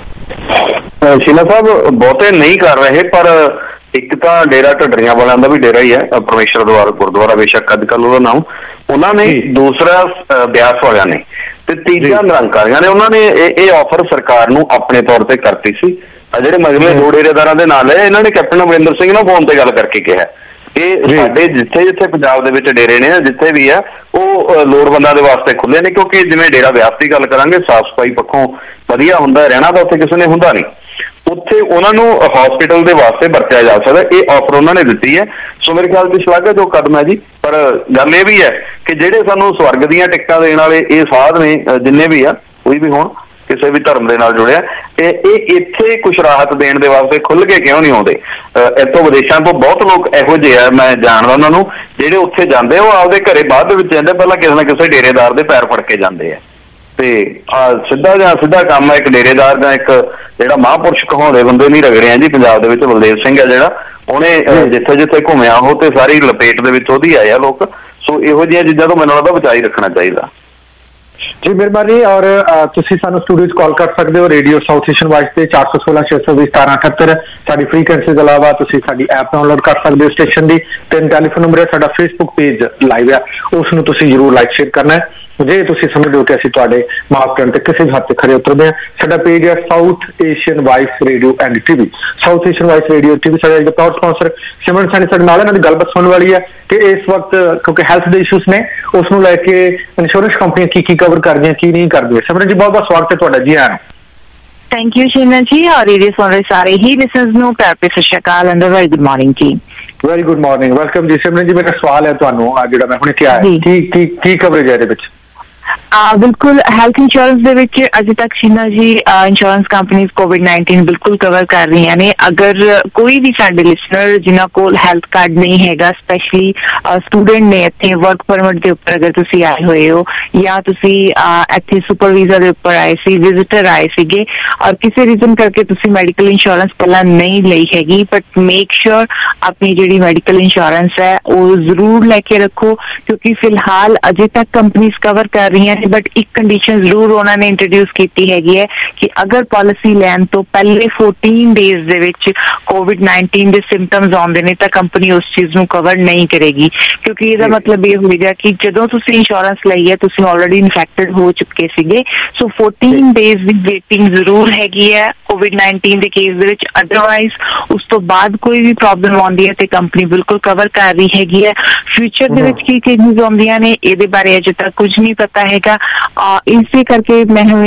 ਸ਼ੀਲਾ ਸਾਹਿਬ ਬਹੁਤੇ ਨਹੀਂ ਕਰ ਰਹੇ, ਪਰ ਇੱਕ ਤਾਂ ਡੇਰਾ ਢੱਡਰੀਆਂ ਵਾਲਿਆਂ ਦਾ ਵੀ ਡੇਰਾ ਹੀ ਹੈ, ਪਰਮੇਸ਼ਰ ਦਵਾਰ ਗੁਰਦੁਆਰਾ, ਬੇਸ਼ੱਕ ਅੱਜ ਕੱਲ ਉਹਦਾ ਨਾਮ ਉਹਨਾਂ ਨੇ, ਦੂਸਰਾ ਬਿਆਸ ਵਾਲਿਆਂ ਨੇ, ਤੇ ਤੀਜਾ ਨਿਰੰਕਾਰੀਆਂ ਨੇ। ਉਹਨਾਂ ਨੇ ਇਹ ਆਫਰ ਸਰਕਾਰ ਨੂੰ ਆਪਣੇ ਤੌਰ ਤੇ ਕਰਤੀ ਸੀ। ਜਿਹੜੇ ਮਗਰਲੇ ਦੋ ਡੇਰੇਦਾਰਾਂ ਦੇ ਨਾਲ ਹੈ, ਇਹਨਾਂ ਨੇ ਕੈਪਟਨ ਅਮਰਿੰਦਰ ਸਿੰਘ ਨਾਲ ਫੋਨ ਤੇ ਗੱਲ ਕਰਕੇ ਕਿਹਾ ਇਹ ਸਾਡੇ ਜਿੱਥੇ ਜਿੱਥੇ ਪੰਜਾਬ ਦੇ ਵਿੱਚ ਡੇਰੇ ਨੇ, ਜਿੱਥੇ ਵੀ ਆ, ਉਹ ਲੋੜਵੰਦਾਂ ਦੇ ਵਾਸਤੇ ਖੁੱਲੇ ਨੇ। ਕਿਉਂਕਿ ਜਿਵੇਂ ਡੇਰਾ ਬਿਆਸ ਦੀ ਗੱਲ ਕਰਾਂਗੇ, ਸਾਫ਼ ਸਫਾਈ ਪੱਖੋਂ ਵਧੀਆ ਹੁੰਦਾ, ਰਹਿਣਾ ਤਾਂ ਉੱਥੇ ਕਿਸੇ ਨੇ ਹੁੰਦਾ ਨਹੀਂ, ਉੱਥੇ ਉਹਨਾਂ ਨੂੰ ਹਸਪੀਟਲ ਦੇ ਵਾਸਤੇ ਵਰਤਿਆ ਜਾ ਸਕਦਾ। ਇਹ ਆਫਰ ਉਹਨਾਂ ਨੇ ਦਿੱਤੀ ਹੈ। ਸੋ ਮੇਰੇ ਖਿਆਲ ਦੀ ਸ਼ਲਾਘਾਯੋਗ ਕਦਮ ਹੈ ਜੀ। ਪਰ ਗੱਲ ਇਹ ਵੀ ਹੈ ਕਿ ਜਿਹੜੇ ਸਾਨੂੰ ਸਵਰਗ ਦੀਆਂ ਟਿਕਟਾਂ ਦੇਣ ਵਾਲੇ ਇਹ ਸਾਧ ਨੇ, ਜਿੰਨੇ ਵੀ ਆ, ਕੋਈ ਵੀ ਹੋਣ, ਕਿਸੇ ਵੀ ਧਰਮ ਦੇ ਨਾਲ ਜੁੜਿਆ, ਇਹ ਇੱਥੇ ਕੁਛ ਰਾਹਤ ਦੇਣ ਦੇ ਵਾਸਤੇ ਖੁੱਲ ਕੇ ਕਿਉਂ ਨਹੀਂ ਆਉਂਦੇ? ਇੱਥੋਂ ਵਿਦੇਸ਼ਾਂ ਤੋਂ ਬਹੁਤ ਲੋਕ ਇਹੋ ਜਿਹੇ ਆ, ਮੈਂ ਜਾਣਦਾ ਉਹਨਾਂ ਨੂੰ, ਜਿਹੜੇ ਉੱਥੇ ਜਾਂਦੇ ਉਹ ਆਪਦੇ ਘਰੇ ਬਾਅਦ ਦੇ ਵਿੱਚ ਜਾਂਦੇ, ਪਹਿਲਾਂ ਕਿਸੇ ਨਾ ਕਿਸੇ ਡੇਰੇਦਾਰ ਦੇ ਪੈਰ ਫੜ ਕੇ ਜਾਂਦੇ ਆ। ਤੇ ਸਿੱਧਾ ਕੰਮ ਹੈ ਇੱਕ ਡੇਰੇਦਾਰ ਜਾਂ ਇੱਕ ਜਿਹੜਾ ਮਹਾਂਪੁਰਸ਼ ਕਹਾਉਂਦੇ ਬੰਦੇ ਨਹੀਂ ਰਗੜਿਆ ਜੀ ਪੰਜਾਬ ਦੇ ਵਿੱਚ। ਬਲਦੇਵ ਸਿੰਘ ਹੈ ਜਿਹੜਾ, ਉਹਨੇ ਜਿੱਥੇ ਜਿੱਥੇ ਘੁੰਮਿਆ ਉਹ ਤੇ ਸਾਰੀ ਲਪੇਟ ਦੇ ਵਿੱਚ ਉਹਦੀ ਆਏ ਆ ਲੋਕ। ਸੋ ਇਹੋ ਜਿਹੀਆਂ ਚੀਜ਼ਾਂ ਤੋਂ ਮੈਨੂੰ ਲੱਗਦਾ ਬਚਾਈ ਰੱਖਣਾ ਚਾਹੀਦਾ ਜੀ। ਮਿਹਰਬਾਨੀ। ਔਰ ਤੁਸੀਂ ਸਾਨੂੰ ਸਟੂਡੀਓ 'ਚ ਕਾਲ ਕਰ ਸਕਦੇ ਹੋ ਰੇਡੀਓ ਸਾਊਥ ਏਸ਼ੀਅਨ ਵਾਇਸ ਤੇ 416 620 1778। ਸਾਡੀ ਫ੍ਰੀਕੁਐਂਸੀ ਤੋਂ ਇਲਾਵਾ ਤੁਸੀਂ ਸਾਡੀ ਐਪ ਡਾਊਨਲੋਡ ਕਰ ਸਕਦੇ ਹੋ ਸਟੇਸ਼ਨ ਦੀ। 3 ਟੈਲੀਫੋਨ ਨੰਬਰ ਹੈ। ਸਾਡਾ ਫੇਸਬੁੱਕ ਪੇਜ ਲਾਈਵ ਹੈ, ਉਸ ਨੂੰ ਤੁਸੀਂ ਜ਼ਰੂਰ ਲਾਈਕ ਸ਼ੇਅਰ ਕਰਨਾ ਹੈ। ਜੇ ਤੁਸੀਂ ਸਮਝਦੇ ਹੋ ਕਿ ਅਸੀਂ ਤੁਹਾਡੇ ਮਾਪਦੰਡ ਤੇ ਕਿਸੇ ਵੀ ਹੱਦ ਤੇ ਖੜੇ ਉਤਰਦੇ ਹਾਂ। ਸਾਡਾ ਪੇਜ ਹੈ south Asian voice radio and TV। South Asian voice radio TV ਸਾਡਾ ਅੱਜ ਦਾ ਪ੍ਰਾਊਡ ਸਪਾਂਸਰ ਸਿਮਰਨ ਸੈਣੀ ਸਾਡੇ ਨਾਲ। ਇਹਨਾਂ ਦੀ ਗੱਲਬਾਤ ਸੁਣਨ ਵਾਲੀ ਹੈ ਕਿ ਇਸ ਵਕਤ ਕਿਉਂਕਿ ਹੈਲਥ ਦੇ ਇਸ਼ੂਜ਼ ਨੇ, ਉਸ ਨੂੰ ਲੈ ਕੇ ਇੰਸ਼ੋਰੈਂਸ ਕੰਪਨੀਆਂ ਕੀ ਕਵਰ ਕਰਦੀਆਂ, ਕੀ ਨਹੀਂ ਕਰਦੀਆਂ। ਸਿਮਰਨ ਜੀ, ਬਹੁਤ ਬਹੁਤ ਸਵਾਗਤ ਹੈ ਤੁਹਾਡਾ। ਜੀ ਆਇਆਂ ਨੂੰ। ਥੈਂਕ ਯੂ ਸ਼ੀਨਾ ਜੀ, ਔਰ ਰੇਡੀਓ ਸੁਣ ਰਹੇ ਸਾਰੇ ਹੀ ਲਿਸਨਰਸ ਨੂੰ ਪਿਆਰ ਭਰੀ ਸਤਿ ਸ਼੍ਰੀ ਅਕਾਲ ਐਂਡ ਵੈਰੀ ਗੁੱਡ ਮਾਰਨਿੰਗ ਜੀ। ਵੈਰੀ ਗੁੱਡ ਮਾਰਨਿੰਗ, ਵੈਲਕਮ ਜੀ। ਸਿਮਰਨ ਜੀ, ਮੇਰਾ ਸਵਾਲ ਹੈ ਤੁਹਾਨੂੰ, ਜਿਹੜਾ ਮੈਂ ਹੁਣੇ ਕਿਹਾ ਹੈ, ਕੀ ਕਵਰੇਜ ਹੈ ਇਹਦੇ ਵਿੱਚ? ਬਿਲਕੁਲ ਹੈਲਥ ਇੰਸ਼ੋਰੈਂਸ ਦੇ ਵਿੱਚ ਅਜੇ ਤੱਕ ਸ਼ੀਨਾ ਜੀ ਇੰਸ਼ੋਰੈਂਸ ਕੰਪਨੀਆਂ COVID-19 ਬਿਲਕੁਲ ਕਵਰ ਕਰ ਰਹੀਆਂ ਨੇ। ਅਗਰ ਕੋਈ ਵੀ ਸਾਡੇ ਲਿਸਨਰ ਜਿਨ੍ਹਾਂ ਕੋਲ ਹੈਲਥ ਕਾਰਡ ਨਹੀਂ ਹੈਗਾ, ਸਪੈਸ਼ਲੀ ਸਟੂਡੈਂਟ ਨੇ, ਇੱਥੇ ਵਰਕ ਪਰਮਿਟ ਦੇ ਉੱਪਰ ਅਗਰ ਤੁਸੀਂ ਆਏ ਹੋਏ ਹੋ, ਜਾਂ ਤੁਸੀਂ ਇੱਥੇ ਸੁਪਰ ਵੀਜ਼ਾ ਦੇ ਉੱਪਰ ਆਏ ਸੀ, ਵਿਜ਼ਿਟਰ ਆਏ ਸੀਗੇ, ਔਰ ਕਿਸੇ ਰੀਜ਼ਨ ਕਰਕੇ ਤੁਸੀਂ ਮੈਡੀਕਲ ਇੰਸ਼ੋਰੈਂਸ ਪਹਿਲਾਂ ਨਹੀਂ ਲਈ ਹੈਗੀ, ਬਟ ਮੇਕ ਸ਼ੋਰ ਆਪਣੀ ਜਿਹੜੀ ਮੈਡੀਕਲ ਇੰਸ਼ੋਰੈਂਸ ਹੈ ਉਹ ਜ਼ਰੂਰ ਲੈ ਕੇ ਰੱਖੋ, ਕਿਉਂਕਿ ਫਿਲਹਾਲ ਅਜੇ ਤੱਕ ਕੰਪਨੀਆਂ ਕਵਰ ਕਰ ਰਹੀਆਂ ਹੁੰਦੀਆਂ ਨੇ, ਬਟ ਇੱਕ ਕੰਡੀਸ਼ਨ ਜ਼ਰੂਰ ਉਹਨਾਂ ਨੇ ਇੰਟਰੋਡਿਊਸ ਕੀਤੀ ਹੈਗੀ ਹੈ ਕਿ ਅਗਰ ਪਾਲਿਸੀ ਲੈਣ ਤੋਂ ਪਹਿਲੇ 14 ਡੇਜ਼ ਦੇ ਵਿੱਚ COVID-19 ਦੇ ਸਿੰਪਟਮਸ ਆਉਂਦੇ ਨੇ ਤਾਂ ਕੰਪਨੀ ਉਸ ਚੀਜ਼ ਨੂੰ ਕਵਰ ਨਹੀਂ ਕਰੇਗੀ, ਕਿਉਂਕਿ ਇਹਦਾ ਮਤਲਬ ਇਹ ਹੋਏਗਾ ਕਿ ਜਦੋਂ ਤੁਸੀਂ ਇੰਸ਼ੋਰੈਂਸ ਲਈ ਹੈ ਤੁਸੀਂ ਆਲਰੇਡੀ ਇਨਫੈਕਟਡ ਹੋ ਚੁੱਕੇ ਸੀਗੇ। ਸੋ 14 ਡੇਜ਼ ਦੀ ਵੇਟਿੰਗ ਜ਼ਰੂਰ ਹੈਗੀ ਹੈ COVID-19 ਦੇ ਕੇਸ ਦੇ ਵਿੱਚ। ਅਦਰਵਾਈਜ਼ ਉਸ ਤੋਂ ਬਾਅਦ ਕੋਈ ਵੀ ਪ੍ਰੋਬਲਮ ਆਉਂਦੀ ਹੈ ਤੇ ਕੰਪਨੀ ਬਿਲਕੁਲ ਕਵਰ ਕਰ ਰਹੀ ਹੈਗੀ ਹੈ। ਫਿਊਚਰ ਦੇ ਵਿੱਚ ਕੀ ਚੀਜ਼ਾਂ ਆਉਂਦੀਆਂ ਨੇ ਇਹਦੇ ਬਾਰੇ ਅਜੇ ਤੱਕ ਕੁਝ ਨਹੀਂ ਪਤਾ ਹੈਗਾ। ਇਸੇ ਕਰਕੇ ਮੈਂ